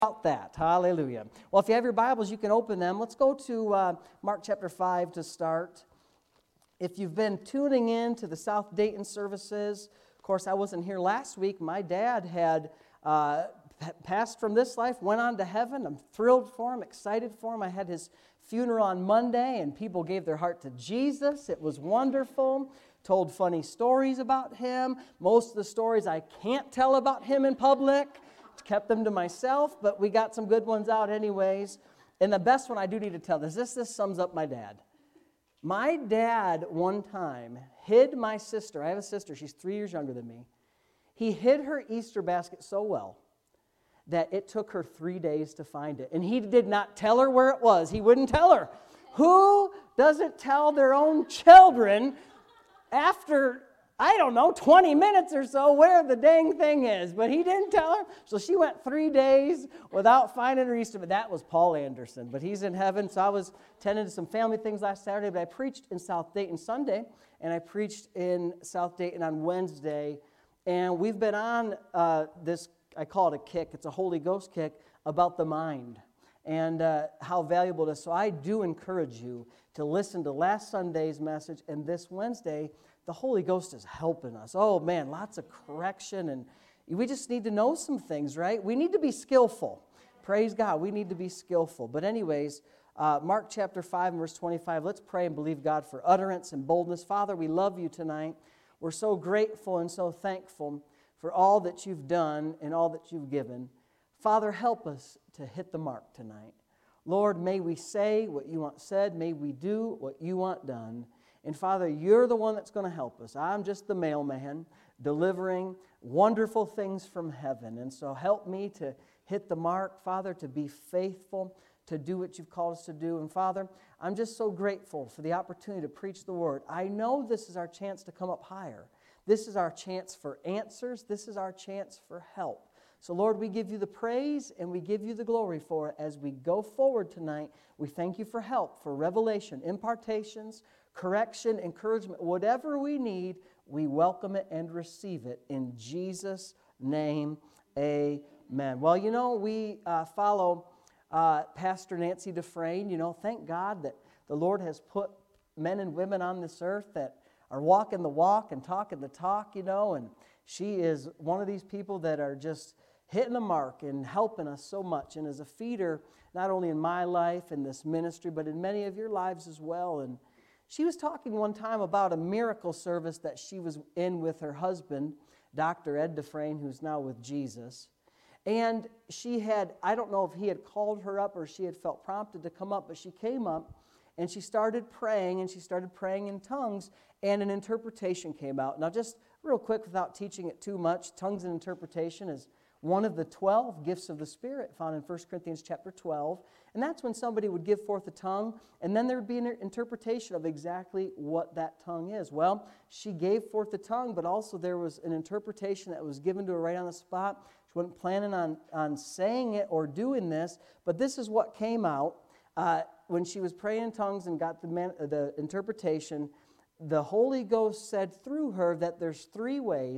About that. Hallelujah. Well, if you have your Bibles, you can open them. Let's go to Mark chapter 5 to start. If you've been tuning in to the South Dayton services, of course, I wasn't here last week. My dad had passed from this life, went on to heaven. I'm thrilled for him, excited for him. I had his funeral on Monday, and people gave their heart to Jesus. It was wonderful. Told funny stories about him. Most of the stories I can't tell about him in public. Kept them to myself, but we got some good ones out anyways. And the best one I do need to tell, this sums up my dad. My dad one time hid my sister. I have a sister, she's 3 years younger than me. He hid her Easter basket so well that it took her 3 days to find it. And he did not tell her where it was. He wouldn't tell her. Who doesn't tell their own children after 20 minutes or so where the dang thing is? But he didn't tell her. So she went 3 days without finding her Easter. But that was Paul Anderson. But he's in heaven. So I was tending to some family things last Saturday. But I preached in South Dayton Sunday. And I preached in South Dayton on Wednesday. And we've been on this, I call it a kick. It's a Holy Ghost kick about the mind. And how valuable it is. So I do encourage you to listen to last Sunday's message and this Wednesday. The Holy Ghost is helping us. Oh, man, lots of correction, and we just need to know some things, right? We need to be skillful. Praise God, we need to be skillful. But anyways, Mark chapter 5 and verse 25, let's pray and believe God for utterance and boldness. Father, we love you tonight. We're so grateful and so thankful for all that you've done and all that you've given. Father, help us to hit the mark tonight. Lord, may we say what you want said. May we do what you want done. And Father, you're the one that's going to help us. I'm just the mailman delivering wonderful things from heaven. And so help me to hit the mark, Father, to be faithful, to do what you've called us to do. And Father, I'm just so grateful for the opportunity to preach the word. I know this is our chance to come up higher. This is our chance for answers. This is our chance for help. So Lord, we give you the praise and we give you the glory for it as we go forward tonight. We thank you for help, for revelation, impartations, correction, encouragement, whatever we need, we welcome it and receive it. In Jesus' name, amen. Well, we follow Pastor Nancy Dufresne. Thank God that the Lord has put men and women on this earth that are walking the walk and talking the talk, and she is one of these people that are just hitting the mark and helping us so much, and is a feeder not only in my life and this ministry, but in many of your lives as well. And she was talking one time about a miracle service that she was in with her husband, Dr. Ed Dufresne, who's now with Jesus. And she had, I don't know if he had called her up or she had felt prompted to come up, but she came up and she started praying, and she started praying in tongues, and an interpretation came out. Now, just real quick, without teaching it too much, tongues and interpretation is one of the 12 gifts of the Spirit found in 1 Corinthians chapter 12. And that's when somebody would give forth a tongue, and then there would be an interpretation of exactly what that tongue is. Well, she gave forth the tongue, but also there was an interpretation that was given to her right on the spot. She wasn't planning on saying it or doing this, but this is what came out. When she was praying in tongues and got the interpretation, the Holy Ghost said through her that there's three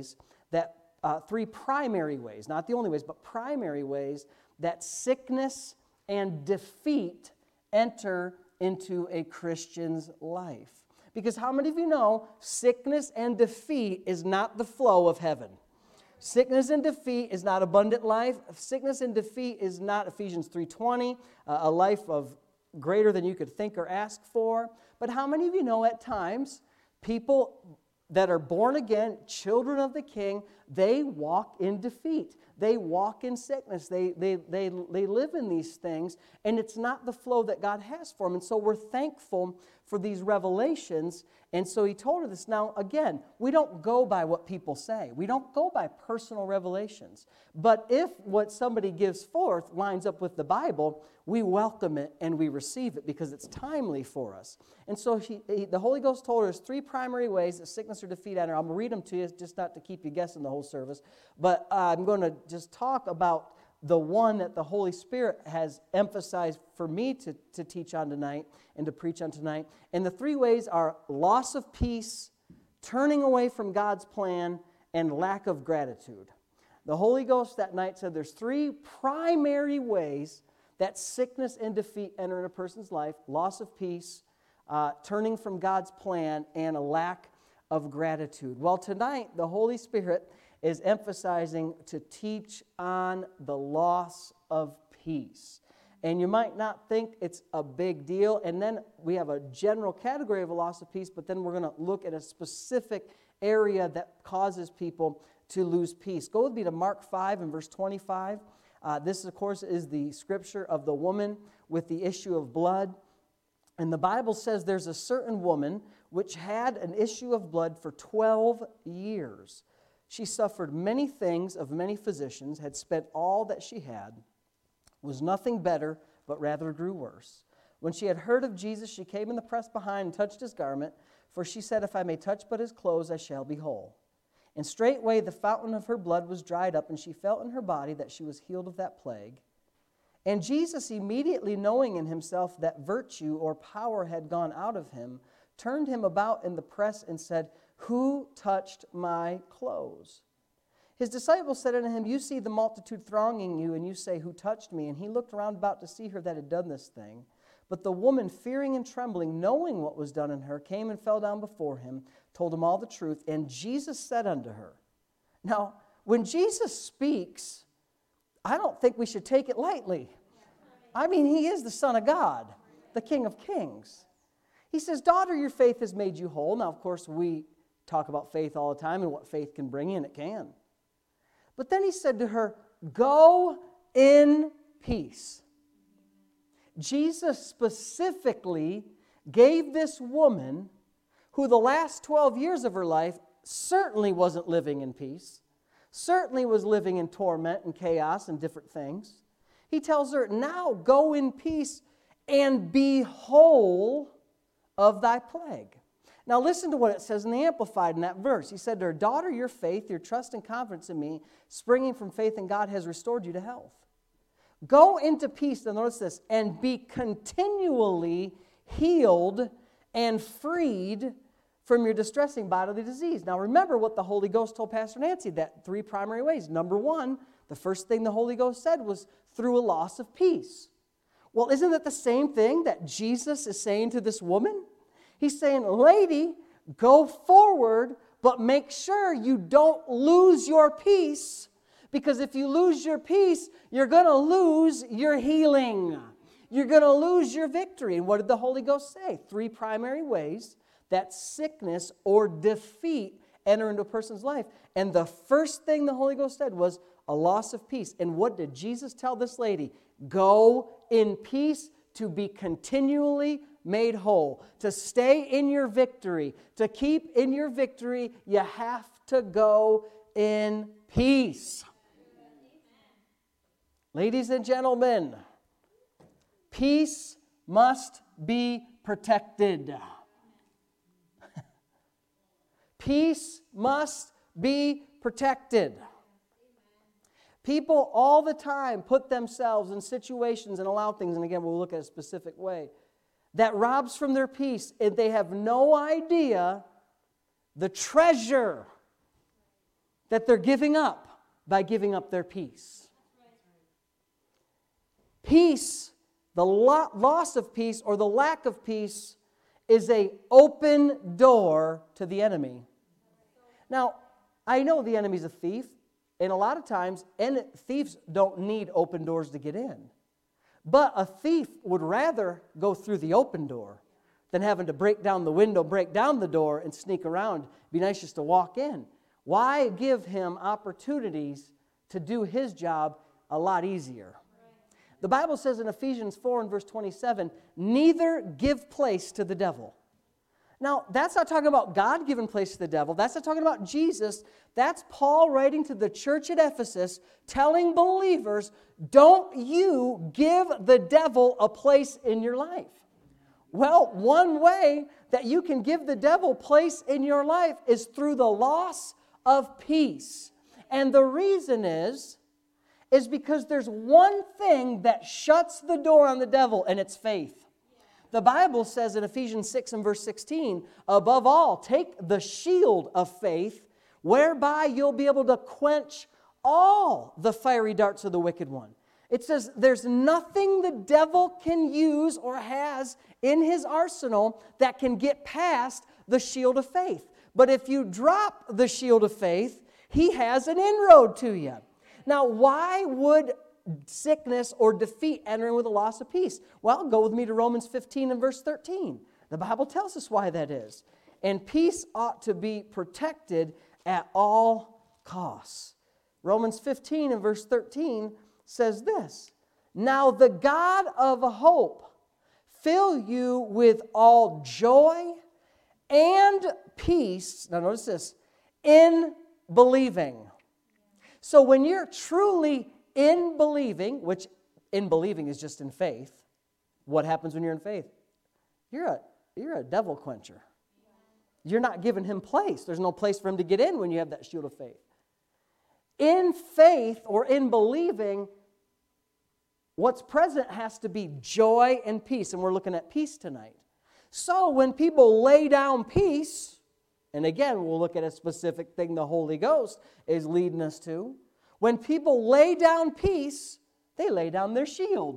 primary ways, not the only ways, but primary ways that sickness and defeat enter into a Christian's life. Because how many of you know sickness and defeat is not the flow of heaven? Sickness and defeat is not abundant life. Sickness and defeat is not Ephesians 3:20, a life of greater than you could think or ask for. But how many of you know at times people that are born again, children of the King, they walk in defeat. They walk in sickness. They live in these things, and it's not the flow that God has for them. And so we're thankful for these revelations. And so he told her this. Now, again, we don't go by what people say. We don't go by personal revelations. But if what somebody gives forth lines up with the Bible, we welcome it and we receive it because it's timely for us. And so the Holy Ghost told her there's three primary ways that sickness or defeat enter. I'm going to read them to you just not to keep you guessing the whole service. But I'm going to just talk about the one that the Holy Spirit has emphasized for me to teach on tonight and to preach on tonight. And the three ways are loss of peace, turning away from God's plan, and lack of gratitude. The Holy Ghost that night said there's three primary ways that sickness and defeat enter in a person's life: loss of peace, turning from God's plan, and a lack of gratitude. Well, tonight, the Holy Spirit is emphasizing to teach on the loss of peace. And you might not think it's a big deal. And then we have a general category of a loss of peace, but then we're going to look at a specific area that causes people to lose peace. Go with me to Mark 5 and verse 25. This, of course, is the scripture of the woman with the issue of blood. And the Bible says there's a certain woman which had an issue of blood for 12 years. She suffered many things of many physicians, had spent all that she had, was nothing better, but rather grew worse. When she had heard of Jesus, she came in the press behind and touched his garment, for she said, "If I may touch but his clothes, I shall be whole." And straightway the fountain of her blood was dried up, and she felt in her body that she was healed of that plague. And Jesus, immediately knowing in himself that virtue or power had gone out of him, turned him about in the press and said, "Who touched my clothes?" His disciples said unto him, "You see the multitude thronging you, and you say, 'Who touched me?' And he looked round about to see her that had done this thing. But the woman, fearing and trembling, knowing what was done in her, came and fell down before him, told him all the truth. And Jesus said unto her," now, when Jesus speaks, I don't think we should take it lightly. I mean, he is the Son of God, the King of Kings. He says, "Daughter, your faith has made you whole." Now, of course, we talk about faith all the time and what faith can bring, and it can. But then he said to her, "Go in peace." Jesus specifically gave this woman, who the last 12 years of her life certainly wasn't living in peace, certainly was living in torment and chaos and different things. He tells her, "Now go in peace and be whole of thy plague." Now listen to what it says in the Amplified in that verse. He said to her, "Daughter, your faith, your trust and confidence in me, springing from faith in God, has restored you to health. Go into peace," and notice this, "and be continually healed and freed from your distressing bodily disease." Now remember what the Holy Ghost told Pastor Nancy, that three primary ways. Number one, the first thing the Holy Ghost said was through a loss of peace. Well, isn't that the same thing that Jesus is saying to this woman? He's saying, "Lady, go forward, but make sure you don't lose your peace, because if you lose your peace, you're going to lose your healing. You're going to lose your victory." And what did the Holy Ghost say? Three primary ways that sickness or defeat enter into a person's life. And the first thing the Holy Ghost said was a loss of peace. And what did Jesus tell this lady? Go in peace to be continually made whole. To stay in your victory, to keep in your victory, you have to go in peace. Ladies and gentlemen, peace must be protected. Peace must be protected. People all the time put themselves in situations and allow things, and again, we'll look at a specific way, that robs from their peace, and they have no idea the treasure that they're giving up by giving up their peace. Peace, the loss of peace or the lack of peace, is an open door to the enemy. Now, I know the enemy's a thief, and a lot of times thieves don't need open doors to get in. But a thief would rather go through the open door than having to break down the window, break down the door, and sneak around. It'd be nice just to walk in. Why give him opportunities to do his job a lot easier? The Bible says in Ephesians 4 and verse 27, "Neither give place to the devil." Now, that's not talking about God giving place to the devil. That's not talking about Jesus. That's Paul writing to the church at Ephesus, telling believers, don't you give the devil a place in your life. Well, one way that you can give the devil place in your life is through the loss of peace. And the reason is because there's one thing that shuts the door on the devil, and it's faith. The Bible says in Ephesians 6 and verse 16, "Above all, take the shield of faith, whereby you'll be able to quench all the fiery darts of the wicked one. It says there's nothing the devil can use or has in his arsenal that can get past the shield of faith. But if you drop the shield of faith, he has an inroad to you. Now, why would sickness or defeat enter in with a loss of peace? Well, go with me to Romans 15 and verse 13. The Bible tells us why that is. And peace ought to be protected at all costs. Romans 15 and verse 13 says this, now the God of hope fill you with all joy and peace, now notice this, in believing. So when you're truly in believing, which in believing is just in faith, what happens when you're in faith? You're a devil quencher. You're not giving him place. There's no place for him to get in when you have that shield of faith. In faith or in believing, what's present has to be joy and peace. And we're looking at peace tonight. So when people lay down peace, and again, we'll look at a specific thing the Holy Ghost is leading us to. When people lay down peace, they lay down their shield.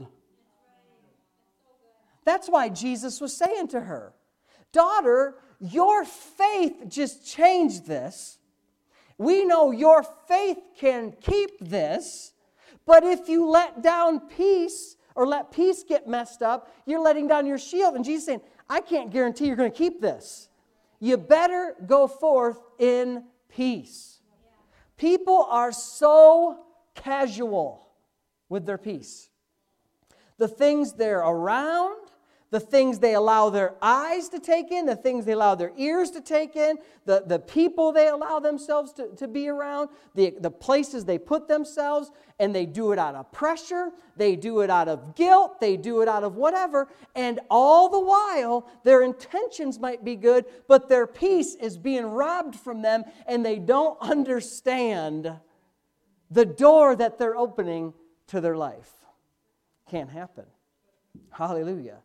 That's why Jesus was saying to her, daughter, your faith just changed this. We know your faith can keep this, but if you let down peace or let peace get messed up, you're letting down your shield. And Jesus is saying, I can't guarantee you're going to keep this. You better go forth in peace. People are so casual with their peace. The things they're around, the things they allow their eyes to take in, the things they allow their ears to take in, the people they allow themselves to be around, the places they put themselves, and they do it out of pressure, they do it out of guilt, they do it out of whatever, and all the while, their intentions might be good, but their peace is being robbed from them, and they don't understand the door that they're opening to their life. Can't happen. Hallelujah.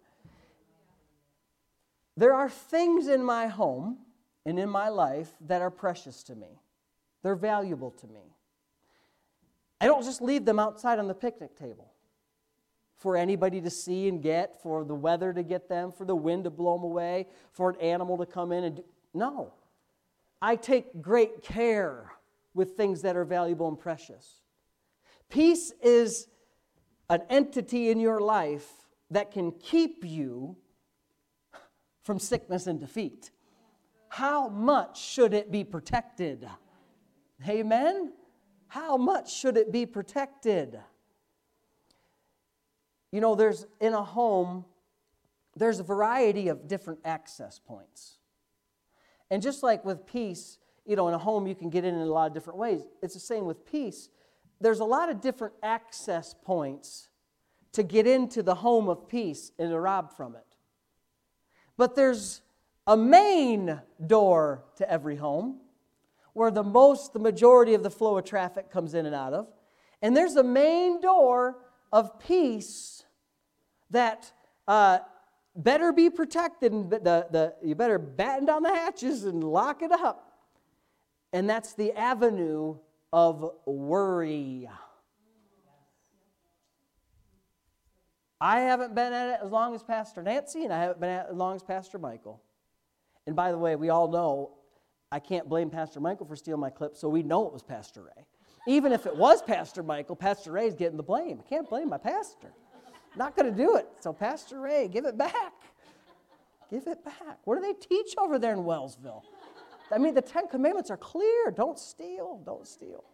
There are things in my home and in my life that are precious to me. They're valuable to me. I don't just leave them outside on the picnic table for anybody to see and get, for the weather to get them, for the wind to blow them away, for an animal to come in and do. No. I take great care with things that are valuable and precious. Peace is an entity in your life that can keep you from sickness and defeat. How much should it be protected? Amen? How much should it be protected? You know, in a home, there's a variety of different access points. And just like with peace, you know, in a home you can get in a lot of different ways. It's the same with peace. There's a lot of different access points to get into the home of peace and to rob from it. But there's a main door to every home where the majority of the flow of traffic comes in and out of. And there's a main door of peace that better be protected. And you better batten down the hatches and lock it up. And that's the avenue of worry. I haven't been at it as long as Pastor Nancy, and I haven't been at it as long as Pastor Michael. And by the way, we all know I can't blame Pastor Michael for stealing my clip, so we know it was Pastor Ray. Even if it was Pastor Michael, Pastor Ray's getting the blame. I can't blame my pastor. Not going to do it. So Pastor Ray, give it back. Give it back. What do they teach over there in Wellsville? I mean, the 10 Commandments are clear. Don't steal. Don't steal.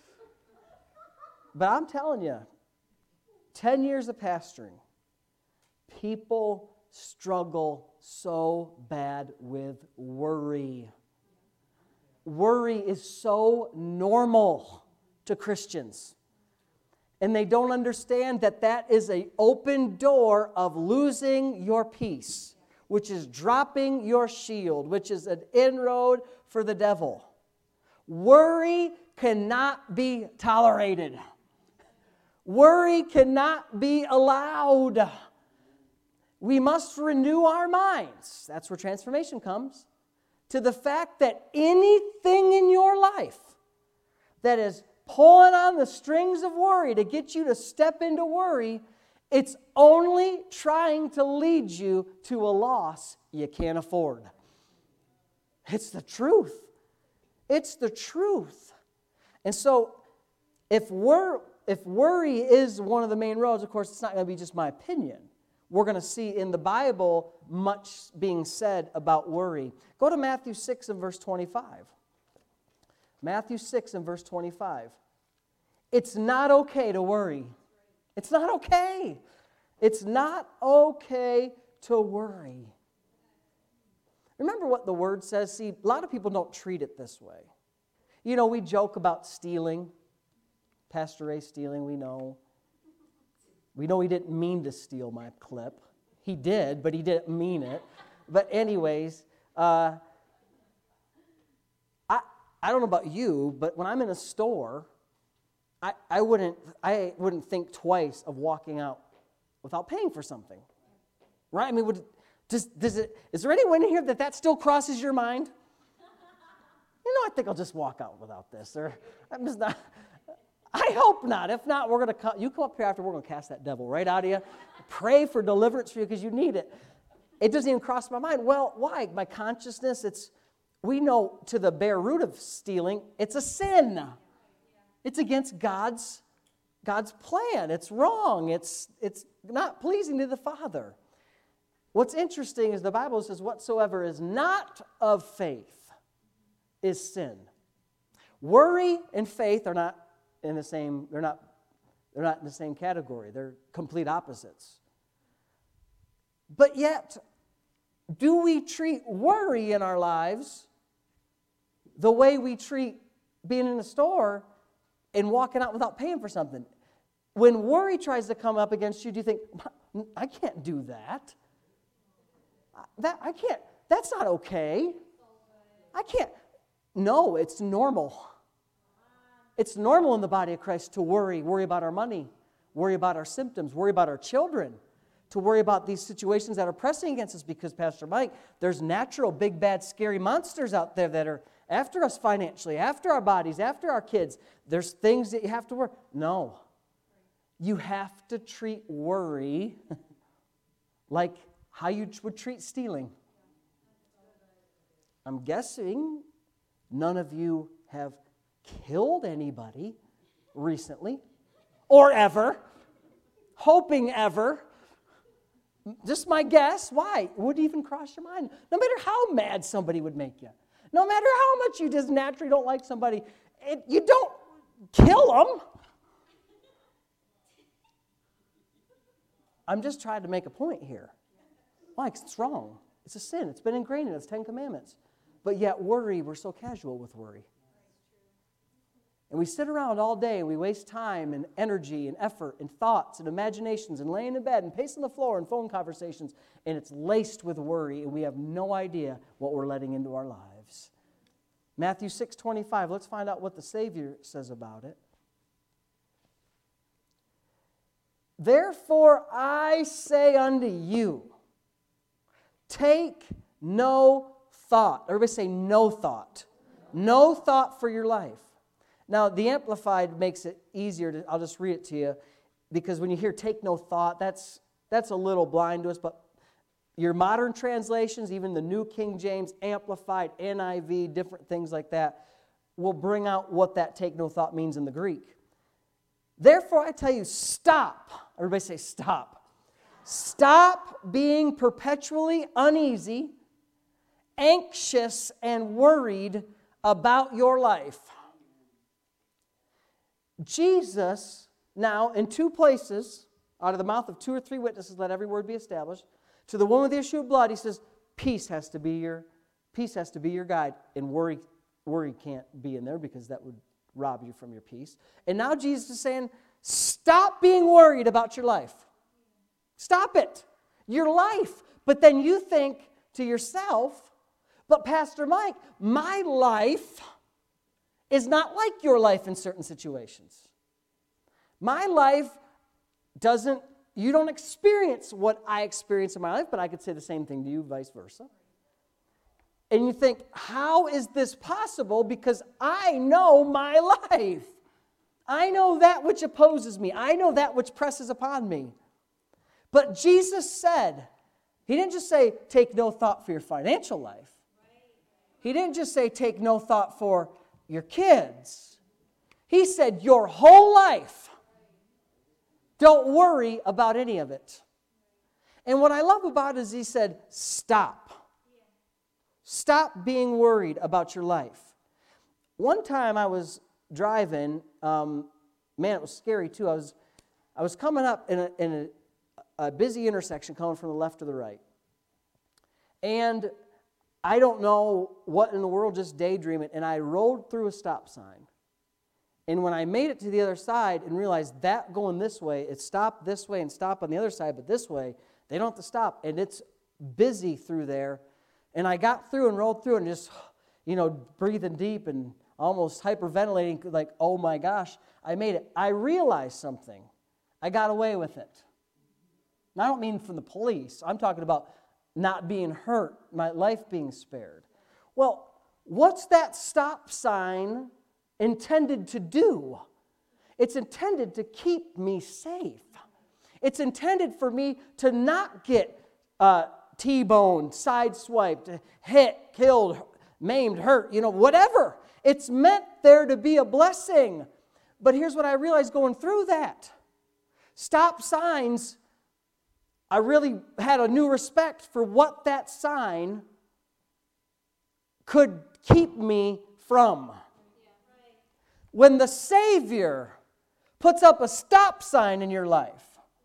But I'm telling you, 10 years of pastoring, people struggle so bad with worry. Worry is so normal to Christians. And they don't understand that that is an open door of losing your peace, which is dropping your shield, which is an inroad for the devil. Worry cannot be tolerated. Worry cannot be allowed. We must renew our minds. That's where transformation comes. To the fact that anything in your life that is pulling on the strings of worry to get you to step into worry, it's only trying to lead you to a loss you can't afford. It's the truth. It's the truth. And so if worry is one of the main roads, of course, it's not going to be just my opinion. We're going to see in the Bible much being said about worry. Go to Matthew 6 and verse 25. Matthew 6 and verse 25. It's not okay to worry. It's not okay. It's not okay to worry. Remember what the Word says? See, a lot of people don't treat it this way. You know, we joke about stealing. Pastor Ray stealing, we know. We know he didn't mean to steal my clip. He did, but he didn't mean it. But anyways, I don't know about you, but when I'm in a store, I wouldn't think twice of walking out without paying for something. Right? I mean, is there anyone in here that still crosses your mind? You know, I think I'll just walk out without this. Or I'm just not. I hope not. If not, we're going to come. You come up here after, we're going to cast that devil right out of you. Pray for deliverance for you because you need it. It doesn't even cross my mind. Well, why? My consciousness, we know to the bare root of stealing, it's a sin. It's against God's plan. It's wrong. It's not pleasing to the Father. What's interesting is the Bible says, whatsoever is not of faith is sin. Worry and faith are not in the same, they're not in the same category. They're complete opposites. But yet, do we treat worry in our lives the way we treat being in a store and walking out without paying for something? When worry tries to come up against you, do you think, I can't do that? I can't, that's not okay. I can't. No, it's normal. It's normal in the body of Christ to worry about our money, worry about our symptoms, worry about our children, to worry about these situations that are pressing against us because, Pastor Mike, there's natural, big, bad, scary monsters out there that are after us financially, after our bodies, after our kids. There's things that you have to worry. No. You have to treat worry like how you would treat stealing. I'm guessing none of you have killed anybody recently or ever, hoping ever. Just my guess. Why? It wouldn't even cross your mind. No matter how mad somebody would make you, no matter how much you just naturally don't like somebody, you don't kill them. I'm just trying to make a point here. Why? Because it's wrong. It's a sin. It's been ingrained in us, 10 Commandments. But yet worry, we're so casual with worry. And we sit around all day and we waste time and energy and effort and thoughts and imaginations and laying in bed and pacing the floor and phone conversations, and it's laced with worry, and we have no idea what we're letting into our lives. Matthew 6:25, let's find out what the Savior says about it. Therefore I say unto you, take no thought. Everybody say no thought. No thought for your life. Now, the Amplified makes it easier. I'll just read it to you, because when you hear take no thought, that's a little blind to us, but your modern translations, even the New King James, Amplified, NIV, different things like that, will bring out what that take no thought means in the Greek. Therefore, I tell you, stop. Everybody say stop. Stop being perpetually uneasy, anxious, and worried about your life. Jesus, now, in two places, out of the mouth of 2 or 3 witnesses, let every word be established. To the woman with the issue of blood, he says, peace has to be your guide, and worry can't be in there because that would rob you from your peace. And now Jesus is saying, stop being worried about your life. Stop it. Your life. But then you think to yourself, but Pastor Mike, my life is not like your life in certain situations. My life you don't experience what I experience in my life, but I could say the same thing to you, vice versa. And you think, how is this possible? Because I know my life. I know that which opposes me. I know that which presses upon me. But Jesus said, He didn't just say, take no thought for your financial life. He didn't just say, take no thought for your kids. He said, your whole life. Don't worry about any of it. And what I love about it is He said, stop. Stop being worried about your life. One time I was driving, man, it was scary too. I was coming up in a busy intersection coming from the left to the right. And I don't know what in the world, just daydreaming, and I rolled through a stop sign. And when I made it to the other side and realized that going this way, it stopped this way and stopped on the other side, but this way, they don't have to stop. And it's busy through there. And I got through and rolled through and just, breathing deep and almost hyperventilating, like, oh my gosh, I made it. I realized something. I got away with it. And I don't mean from the police. I'm talking about not being hurt, my life being spared. Well, what's that stop sign intended to do? It's intended to keep me safe. It's intended for me to not get T-boned, sideswiped, hit, killed, maimed, hurt, whatever. It's meant there to be a blessing. But here's what I realized going through that. Stop signs, I really had a new respect for what that sign could keep me from. When the Savior puts up a stop sign in your life,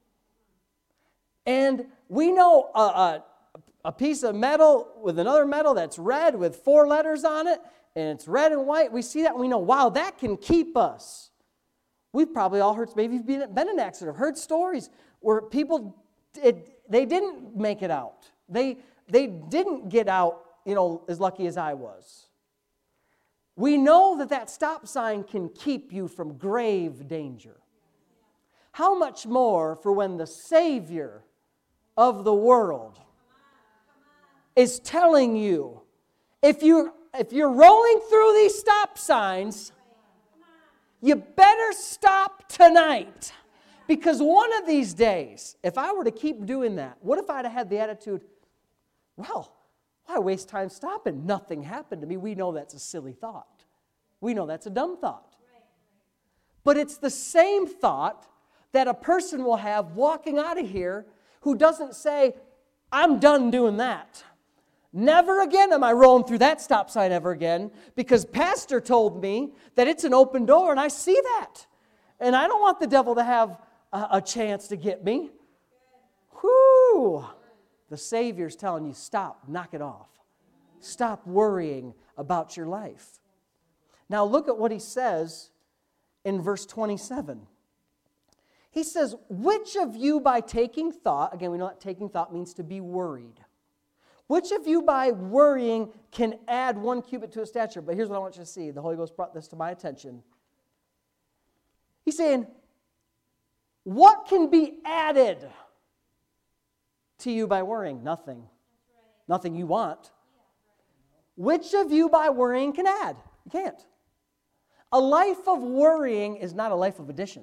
and we know a piece of metal with another metal that's red with 4 letters on it, and it's red and white, we see that and we know, wow, that can keep us. We've probably all heard, maybe you've been in an accident, heard stories where people, they didn't make it out. They didn't get out, as lucky as I was. We know that stop sign can keep you from grave danger. How much more for when the Savior of the world is telling you, if you're rolling through these stop signs, you better stop tonight. Because one of these days, if I were to keep doing that, what if I'd have had the attitude, well, why waste time stopping? Nothing happened to me. We know that's a silly thought. We know that's a dumb thought. But it's the same thought that a person will have walking out of here who doesn't say, I'm done doing that. Never again am I rolling through that stop sign ever again, because Pastor told me that it's an open door and I see that. And I don't want the devil to have a chance to get me. Whew. The Savior's telling you, stop, knock it off. Stop worrying about your life. Now look at what He says in verse 27. He says, which of you by taking thought, again we know that taking thought means to be worried. Which of you by worrying can add 1 cubit to his stature? But here's what I want you to see. The Holy Ghost brought this to my attention. He's saying, what can be added to you by worrying? Nothing. Nothing you want. Which of you by worrying can add? You can't. A life of worrying is not a life of addition.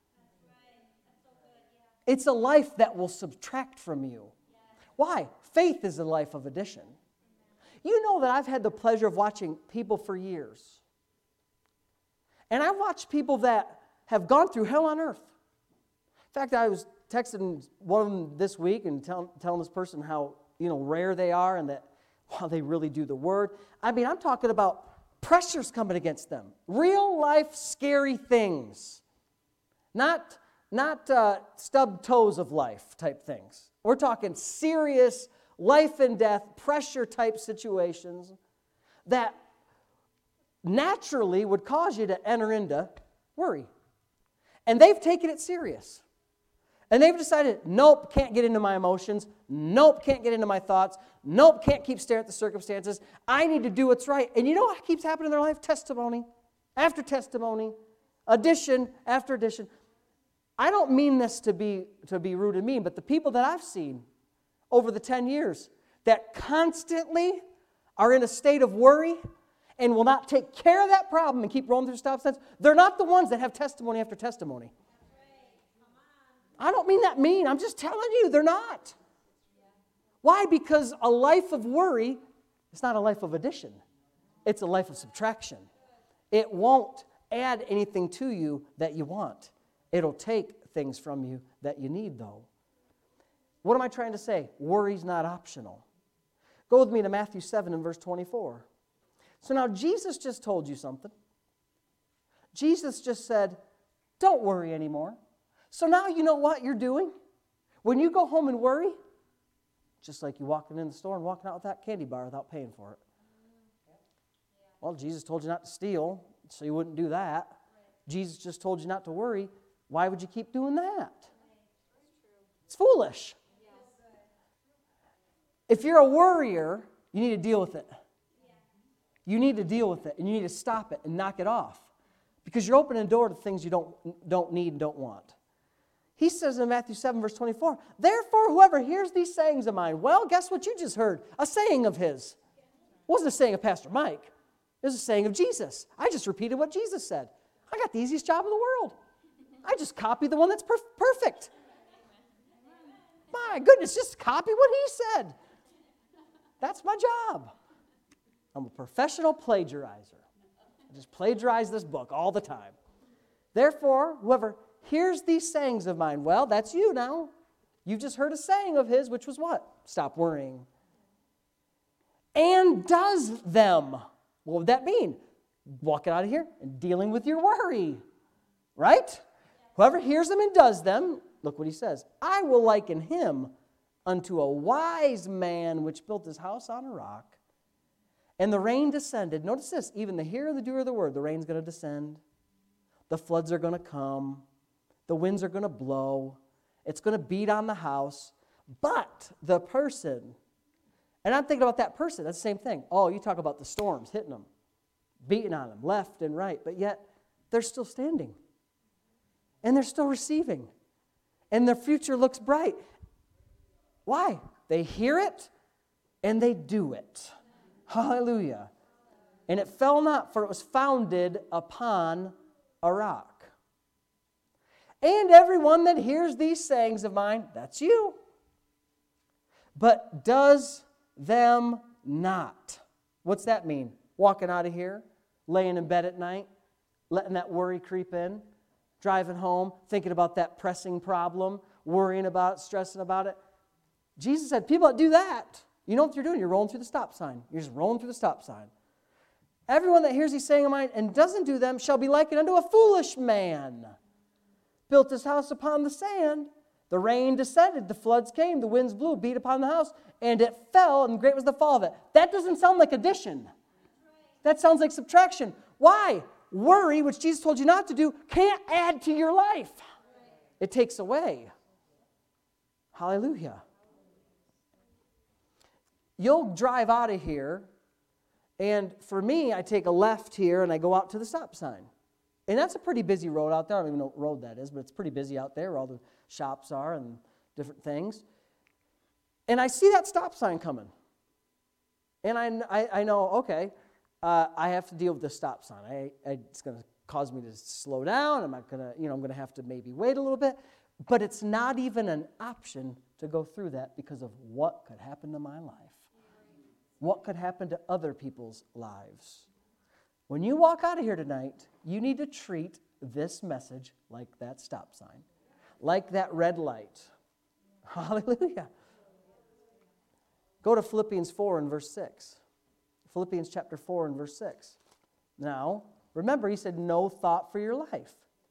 It's a life that will subtract from you. Why? Faith is a life of addition. You know that I've had the pleasure of watching people for years. And I've watched people that have gone through hell on earth. In fact, I was texting one of them this week and telling this person how, rare they are and that, wow, they really do the Word. I mean, I'm talking about pressures coming against them. Real life scary things. Not stub toes of life type things. We're talking serious life and death, pressure type situations that naturally would cause you to enter into worry. And they've taken it serious. And they've decided, nope, can't get into my emotions. Nope, can't get into my thoughts. Nope, can't keep staring at the circumstances. I need to do what's right. And you know what keeps happening in their life? Testimony after testimony, addition after addition. I don't mean this to be rude and mean, but the people that I've seen over the 10 years that constantly are in a state of worry and will not take care of that problem and keep rolling through stop signs, they're not the ones that have testimony after testimony. I don't mean that mean. I'm just telling you, they're not. Why? Because a life of worry is not a life of addition. It's a life of subtraction. It won't add anything to you that you want. It'll take things from you that you need, though. What am I trying to say? Worry's not optional. Go with me to Matthew 7 and verse 24. So now Jesus just told you something. Jesus just said, don't worry anymore. So now you know what you're doing? When you go home and worry, just like you walking in the store and walking out with that candy bar without paying for it. Well, Jesus told you not to steal, so you wouldn't do that. Jesus just told you not to worry. Why would you keep doing that? It's foolish. If you're a worrier, you need to deal with it. You need to deal with it, and you need to stop it and knock it off. Because you're opening the door to things you don't need and don't want. He says in Matthew 7, verse 24, therefore, whoever hears these sayings of mine, well, guess what you just heard? A saying of his. It wasn't a saying of Pastor Mike. It was a saying of Jesus. I just repeated what Jesus said. I got the easiest job in the world. I just copied the one that's perfect. My goodness, just copy what he said. That's my job. I'm a professional plagiarizer. I just plagiarize this book all the time. Therefore, whoever hears these sayings of mine, well, that's you now. You've just heard a saying of his, which was what? Stop worrying. And does them. What would that mean? Walking out of here and dealing with your worry. Right? Whoever hears them and does them, look what he says. I will liken him unto a wise man which built his house on a rock. And the rain descended. Notice this, even the hearer and the doer of the word, the rain's going to descend. The floods are going to come. The winds are going to blow. It's going to beat on the house. But the person, and I'm thinking about that person, that's the same thing. Oh, you talk about the storms hitting them, beating on them left and right, but yet they're still standing. And they're still receiving. And their future looks bright. Why? They hear it and they do it. Hallelujah. And it fell not, for it was founded upon a rock. And everyone that hears these sayings of mine, that's you, but does them not. What's that mean? Walking out of here, laying in bed at night, letting that worry creep in, driving home, thinking about that pressing problem, worrying about it, stressing about it. Jesus said, people that do that, you know what you're doing? You're rolling through the stop sign. You're just rolling through the stop sign. Everyone that hears these saying of mine and doesn't do them shall be likened unto a foolish man. Built his house upon the sand. The rain descended, the floods came, the winds blew, beat upon the house, and it fell, and great was the fall of it. That doesn't sound like addition. That sounds like subtraction. Why? Worry, which Jesus told you not to do, can't add to your life. It takes away. Hallelujah. You'll drive out of here, and for me, I take a left here, and I go out to the stop sign. And that's a pretty busy road out there. I don't even know what road that is, but it's pretty busy out there where all the shops are and different things. And I see that stop sign coming. And I know, okay, I have to deal with this stop sign. It's going to cause me to slow down. I'm going to have to maybe wait a little bit. But it's not even an option to go through that because of what could happen to my life. What could happen to other people's lives. When you walk out of here tonight, you need to treat this message like that stop sign, like that red light. Hallelujah. Go to Philippians 4 and verse 6. Philippians chapter 4 and verse 6. Now, remember, he said, no thought for your life.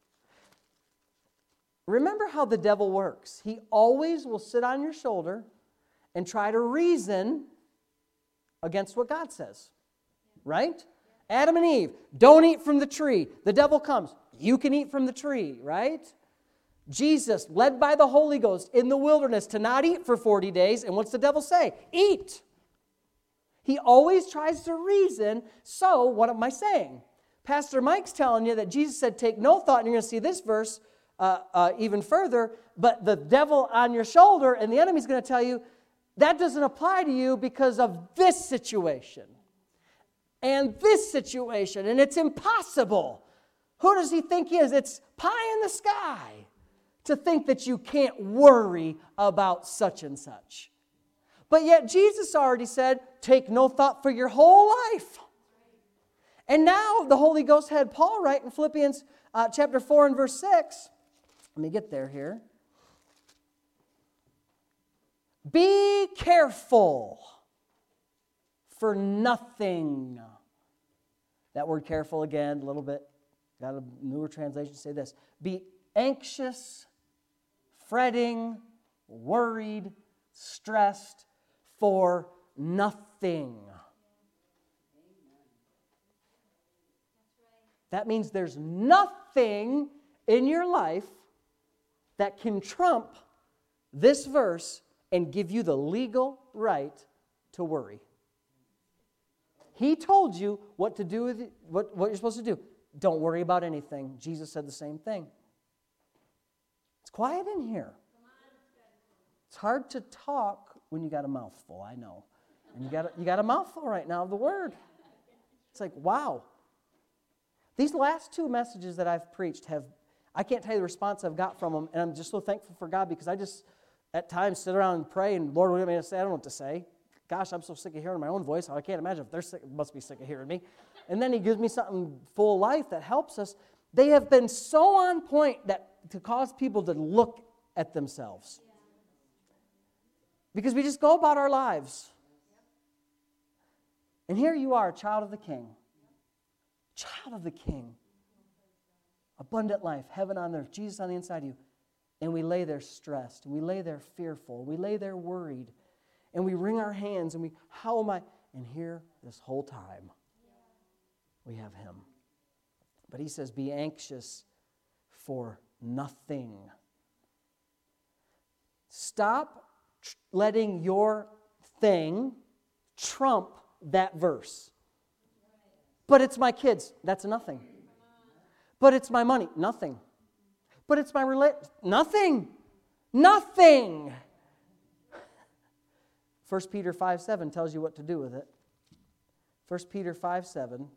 Remember how the devil works. He always will sit on your shoulder and try to reason against what God says. Right? Adam and Eve, don't eat from the tree. The devil comes. You can eat from the tree, right? Jesus, led by the Holy Ghost in the wilderness to not eat for 40 days. And what's the devil say? Eat. He always tries to reason. So, what am I saying? Pastor Mike's telling you that Jesus said, take no thought. And you're going to see this verse even further. But the devil on your shoulder and the enemy's going to tell you, that doesn't apply to you because of this situation. and this situation, and it's impossible. Who does he think he is? It's pie in the sky to think that you can't worry about such and such. But yet Jesus already said, take no thought for your whole life. And now the Holy Ghost had Paul write in Philippians chapter 4 and verse 6. Let me get there here. Be careful for nothing. That word careful again, a little bit. Got a newer translation say this. Be anxious, fretting, worried, stressed for nothing. That means there's nothing in your life that can trump this verse and give you the legal right to worry. He told you what to do with what you're supposed to do. Don't worry about anything. Jesus said the same thing. It's quiet in here. It's hard to talk when you got a mouthful, I know. And you got a mouthful right now of the Word. It's like, wow. These last two messages that I've preached I can't tell you the response I've got from them, and I'm just so thankful for God because I just, at times, sit around and pray, and Lord, what do you want me to say? I don't know what to say. Gosh, I'm so sick of hearing my own voice. I can't imagine if they're sick, must be sick of hearing me. And then He gives me something full of life that helps us. They have been so on point that to cause people to look at themselves. Because we just go about our lives. And here you are, a child of the King. Child of the King. Abundant life, heaven on earth, Jesus on the inside of you. And we lay there stressed, and we lay there fearful, we lay there worried, and we wring our hands, and how am I? And here, this whole time, we have Him. But He says, be anxious for nothing. Stop letting your thing trump that verse. But it's my kids. That's nothing. But it's my money. Nothing. But it's my nothing. Nothing. 1 Peter 5:7 tells you what to do with it. 1 Peter 5:7.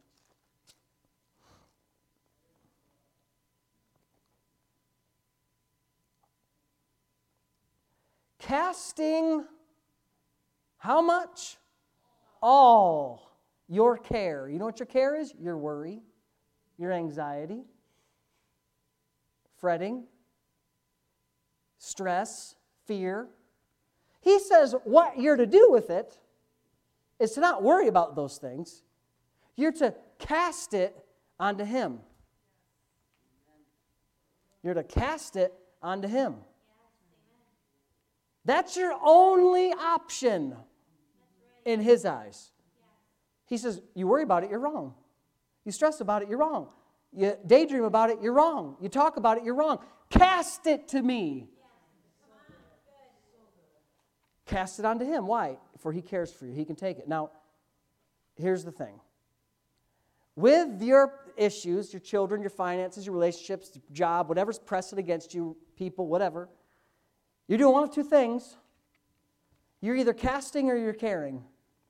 Casting how much? All your care. You know what your care is? Your worry, your anxiety, fretting, stress, fear. He says what you're to do with it is to not worry about those things. You're to cast it onto Him. You're to cast it onto Him. That's your only option in His eyes. He says, you worry about it, you're wrong. You stress about it, you're wrong. You daydream about it, you're wrong. You talk about it, you're wrong. Cast it to me. Cast it onto Him. Why? For He cares for you. He can take it. Now, here's the thing. With your issues, your children, your finances, your relationships, your job, whatever's pressing against you, people, whatever, you're doing one of two things. You're either casting or you're caring.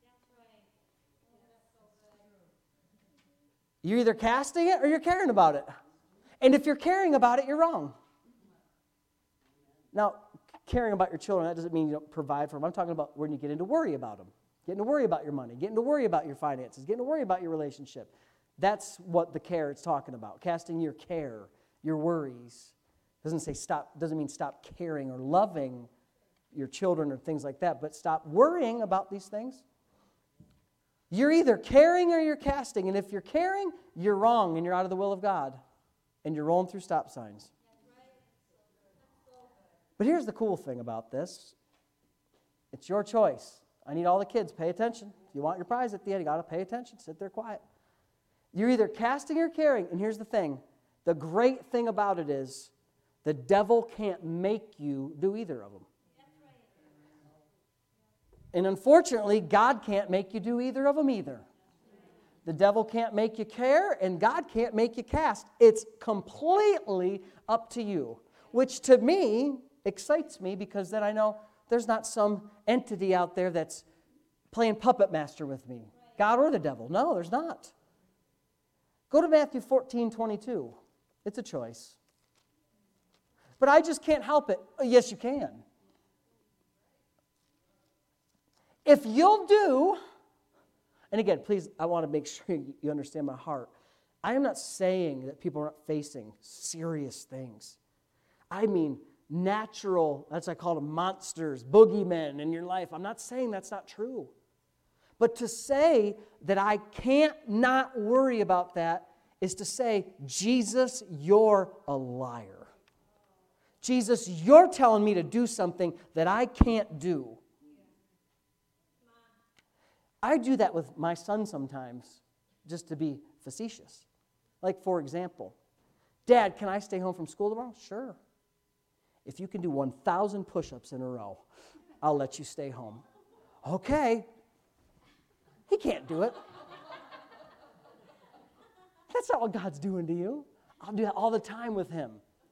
You're either casting it or you're caring about it. And if you're caring about it, you're wrong. Now, caring about your children, that doesn't mean you don't provide for them. I'm talking about when you get into worry about them. Getting to worry about your money. Getting to worry about your finances. Getting to worry about your relationship. That's what the care is talking about. Casting your care, your worries. Doesn't say stop, doesn't mean stop caring or loving your children or things like that, but stop worrying about these things. You're either caring or you're casting, and if you're caring, you're wrong and you're out of the will of God, and you're rolling through stop signs. But here's the cool thing about this. It's your choice. I need all the kids, pay attention. If you want your prize at the end, you got to pay attention, sit there quiet. You're either casting or caring, and here's the thing. The great thing about it is the devil can't make you do either of them. And unfortunately, God can't make you do either of them either. The devil can't make you care, and God can't make you cast. It's completely up to you, which to me excites me because then I know there's not some entity out there that's playing puppet master with me. God or the devil. No, there's not. Go to Matthew 14:22. It's a choice. But I just can't help it. Yes, you can. If you'll do, and again, please, I want to make sure you understand my heart. I am not saying that people aren't facing serious things. I mean natural, that's I call them monsters, boogeymen in your life. I'm not saying that's not true. But to say that I can't not worry about that is to say, Jesus, you're a liar. Jesus, you're telling me to do something that I can't do. I do that with my son sometimes, just to be facetious. Like, for example, Dad, can I stay home from school tomorrow? Sure. If you can do 1,000 push-ups in a row, I'll let you stay home. Okay. He can't do it. That's not what God's doing to you. I'll do that all the time with him.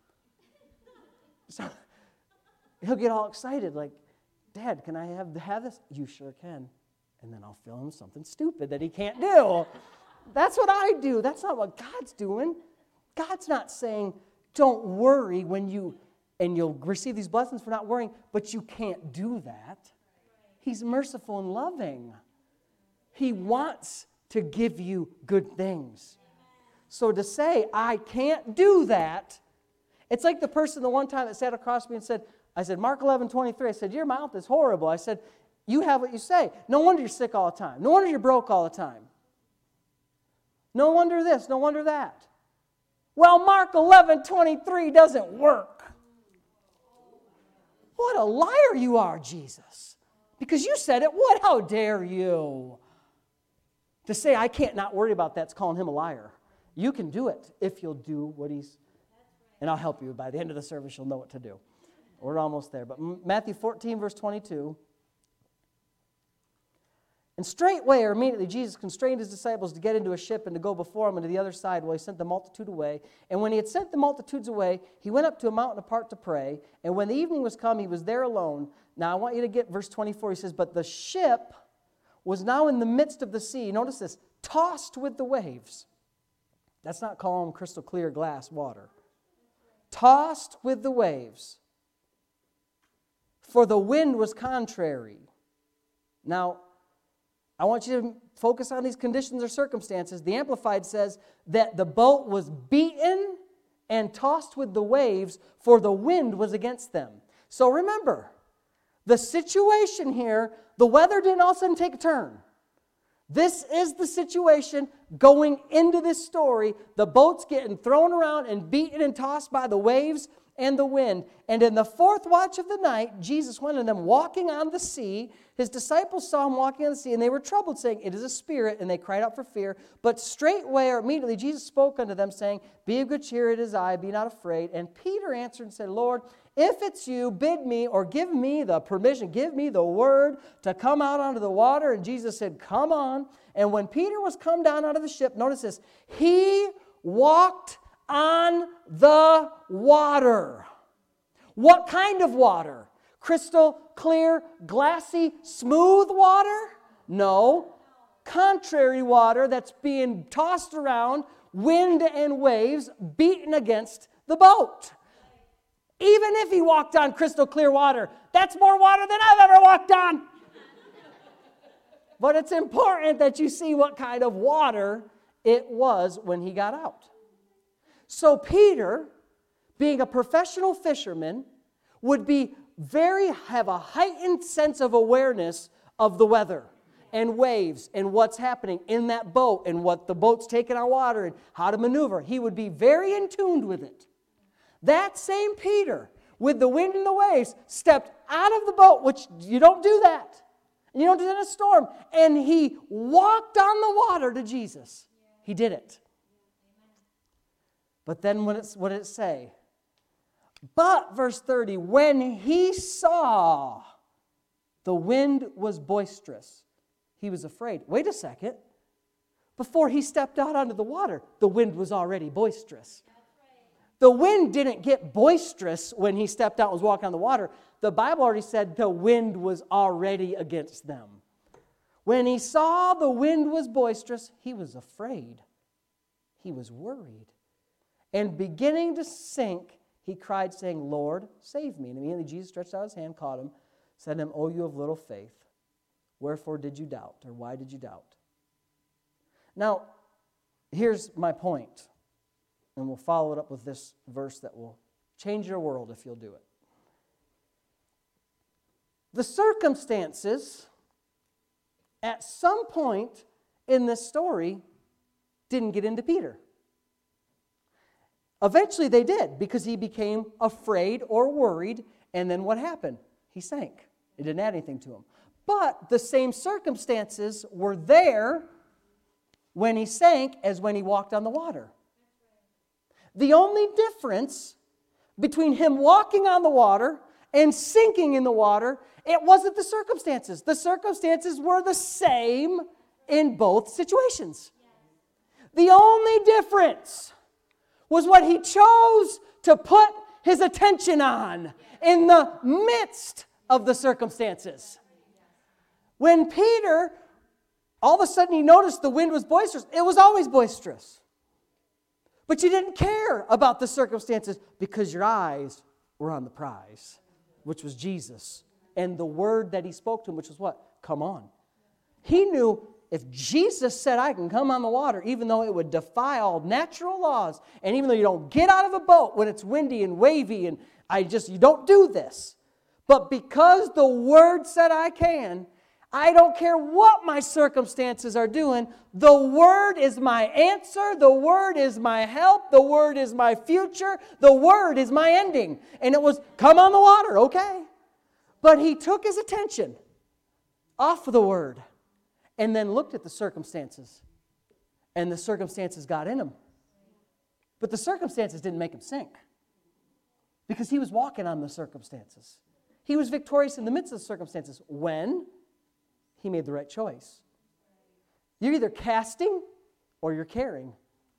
So he'll get all excited, like, Dad, can I have this? You sure can. And then I'll fill him something stupid that he can't do. That's what I do. That's not what God's doing. God's not saying, don't worry when you'll receive these blessings for not worrying, but you can't do that. He's merciful and loving. He wants to give you good things. So to say, I can't do that, it's like the person the one time that sat across me and said, I said, Mark 11:23, I said, your mouth is horrible. I said, you have what you say. No wonder you're sick all the time. No wonder you're broke all the time. No wonder this, no wonder that. Well, Mark 11:23 doesn't work. What a liar you are, Jesus. Because you said it would. How dare you? To say I can't not worry about that's calling him a liar. You can do it if you'll do what he's... And I'll help you. By the end of the service, you'll know what to do. We're almost there. But Matthew 14, verse 22. And straightway or immediately Jesus constrained his disciples to get into a ship and to go before him into the other side while he sent the multitude away. And when he had sent the multitudes away, he went up to a mountain apart to pray. And when the evening was come, he was there alone. Now I want you to get verse 24. He says, but the ship was now in the midst of the sea. Notice this, tossed with the waves. That's not calm, crystal clear glass water. Tossed with the waves. For the wind was contrary. Now, I want you to focus on these conditions or circumstances. The Amplified says that the boat was beaten and tossed with the waves, for the wind was against them. So remember, the situation here, the weather didn't all of a sudden take a turn. This is the situation going into this story. The boat's getting thrown around and beaten and tossed by the waves and the wind. And in the fourth watch of the night, Jesus went to them walking on the sea. His disciples saw him walking on the sea, and they were troubled, saying, it is a spirit, and they cried out for fear. But straightway or immediately Jesus spoke unto them, saying, be of good cheer, it is I, be not afraid. And Peter answered and said, Lord, if it's you, bid me or give me the permission, give me the word to come out onto the water. And Jesus said, come on. And when Peter was come down out of the ship, notice this, he walked on the water. What kind of water? Crystal clear, glassy, smooth water? No. Contrary water that's being tossed around, wind and waves beaten against the boat. Even if he walked on crystal clear water, that's more water than I've ever walked on. But it's important that you see what kind of water it was when he got out. So Peter, being a professional fisherman, would have a heightened sense of awareness of the weather and waves and what's happening in that boat and what the boat's taking on water and how to maneuver. He would be very in tune with it. That same Peter, with the wind and the waves, stepped out of the boat, which you don't do that. You don't do that in a storm. And he walked on the water to Jesus. He did it. But then what did it say? But, verse 30, when he saw the wind was boisterous, he was afraid. Wait a second. Before he stepped out onto the water, the wind was already boisterous. The wind didn't get boisterous when he stepped out and was walking on the water. The Bible already said the wind was already against them. When he saw the wind was boisterous, he was afraid. He was worried. And beginning to sink, he cried, saying, Lord, save me. And immediately Jesus stretched out his hand, caught him, said to him, O you of little faith, wherefore did you doubt? Or why did you doubt? Now, here's my point, and we'll follow it up with this verse that will change your world if you'll do it. The circumstances, at some point in this story, didn't get into Peter. Eventually they did, because he became afraid or worried, and then what happened? He sank. It didn't add anything to him. But the same circumstances were there when he sank as when he walked on the water. The only difference between him walking on the water and sinking in the water, it wasn't the circumstances. The circumstances were the same in both situations. The only difference was what he chose to put his attention on in the midst of the circumstances. When Peter, all of a sudden he noticed the wind was boisterous. It was always boisterous. But you didn't care about the circumstances because your eyes were on the prize, which was Jesus. And the word that he spoke to him, which was what? Come on. He knew if Jesus said, I can come on the water, even though it would defy all natural laws, and even though you don't get out of a boat when it's windy and wavy, and you don't do this. But because the word said I can, I don't care what my circumstances are doing. The Word is my answer. The Word is my help. The Word is my future. The Word is my ending. And it was, come on the water, okay. But he took his attention off of the Word and then looked at the circumstances. And the circumstances got in him. But the circumstances didn't make him sink, because he was walking on the circumstances. He was victorious in the midst of the circumstances when he made the right choice. You're either casting or you're carrying.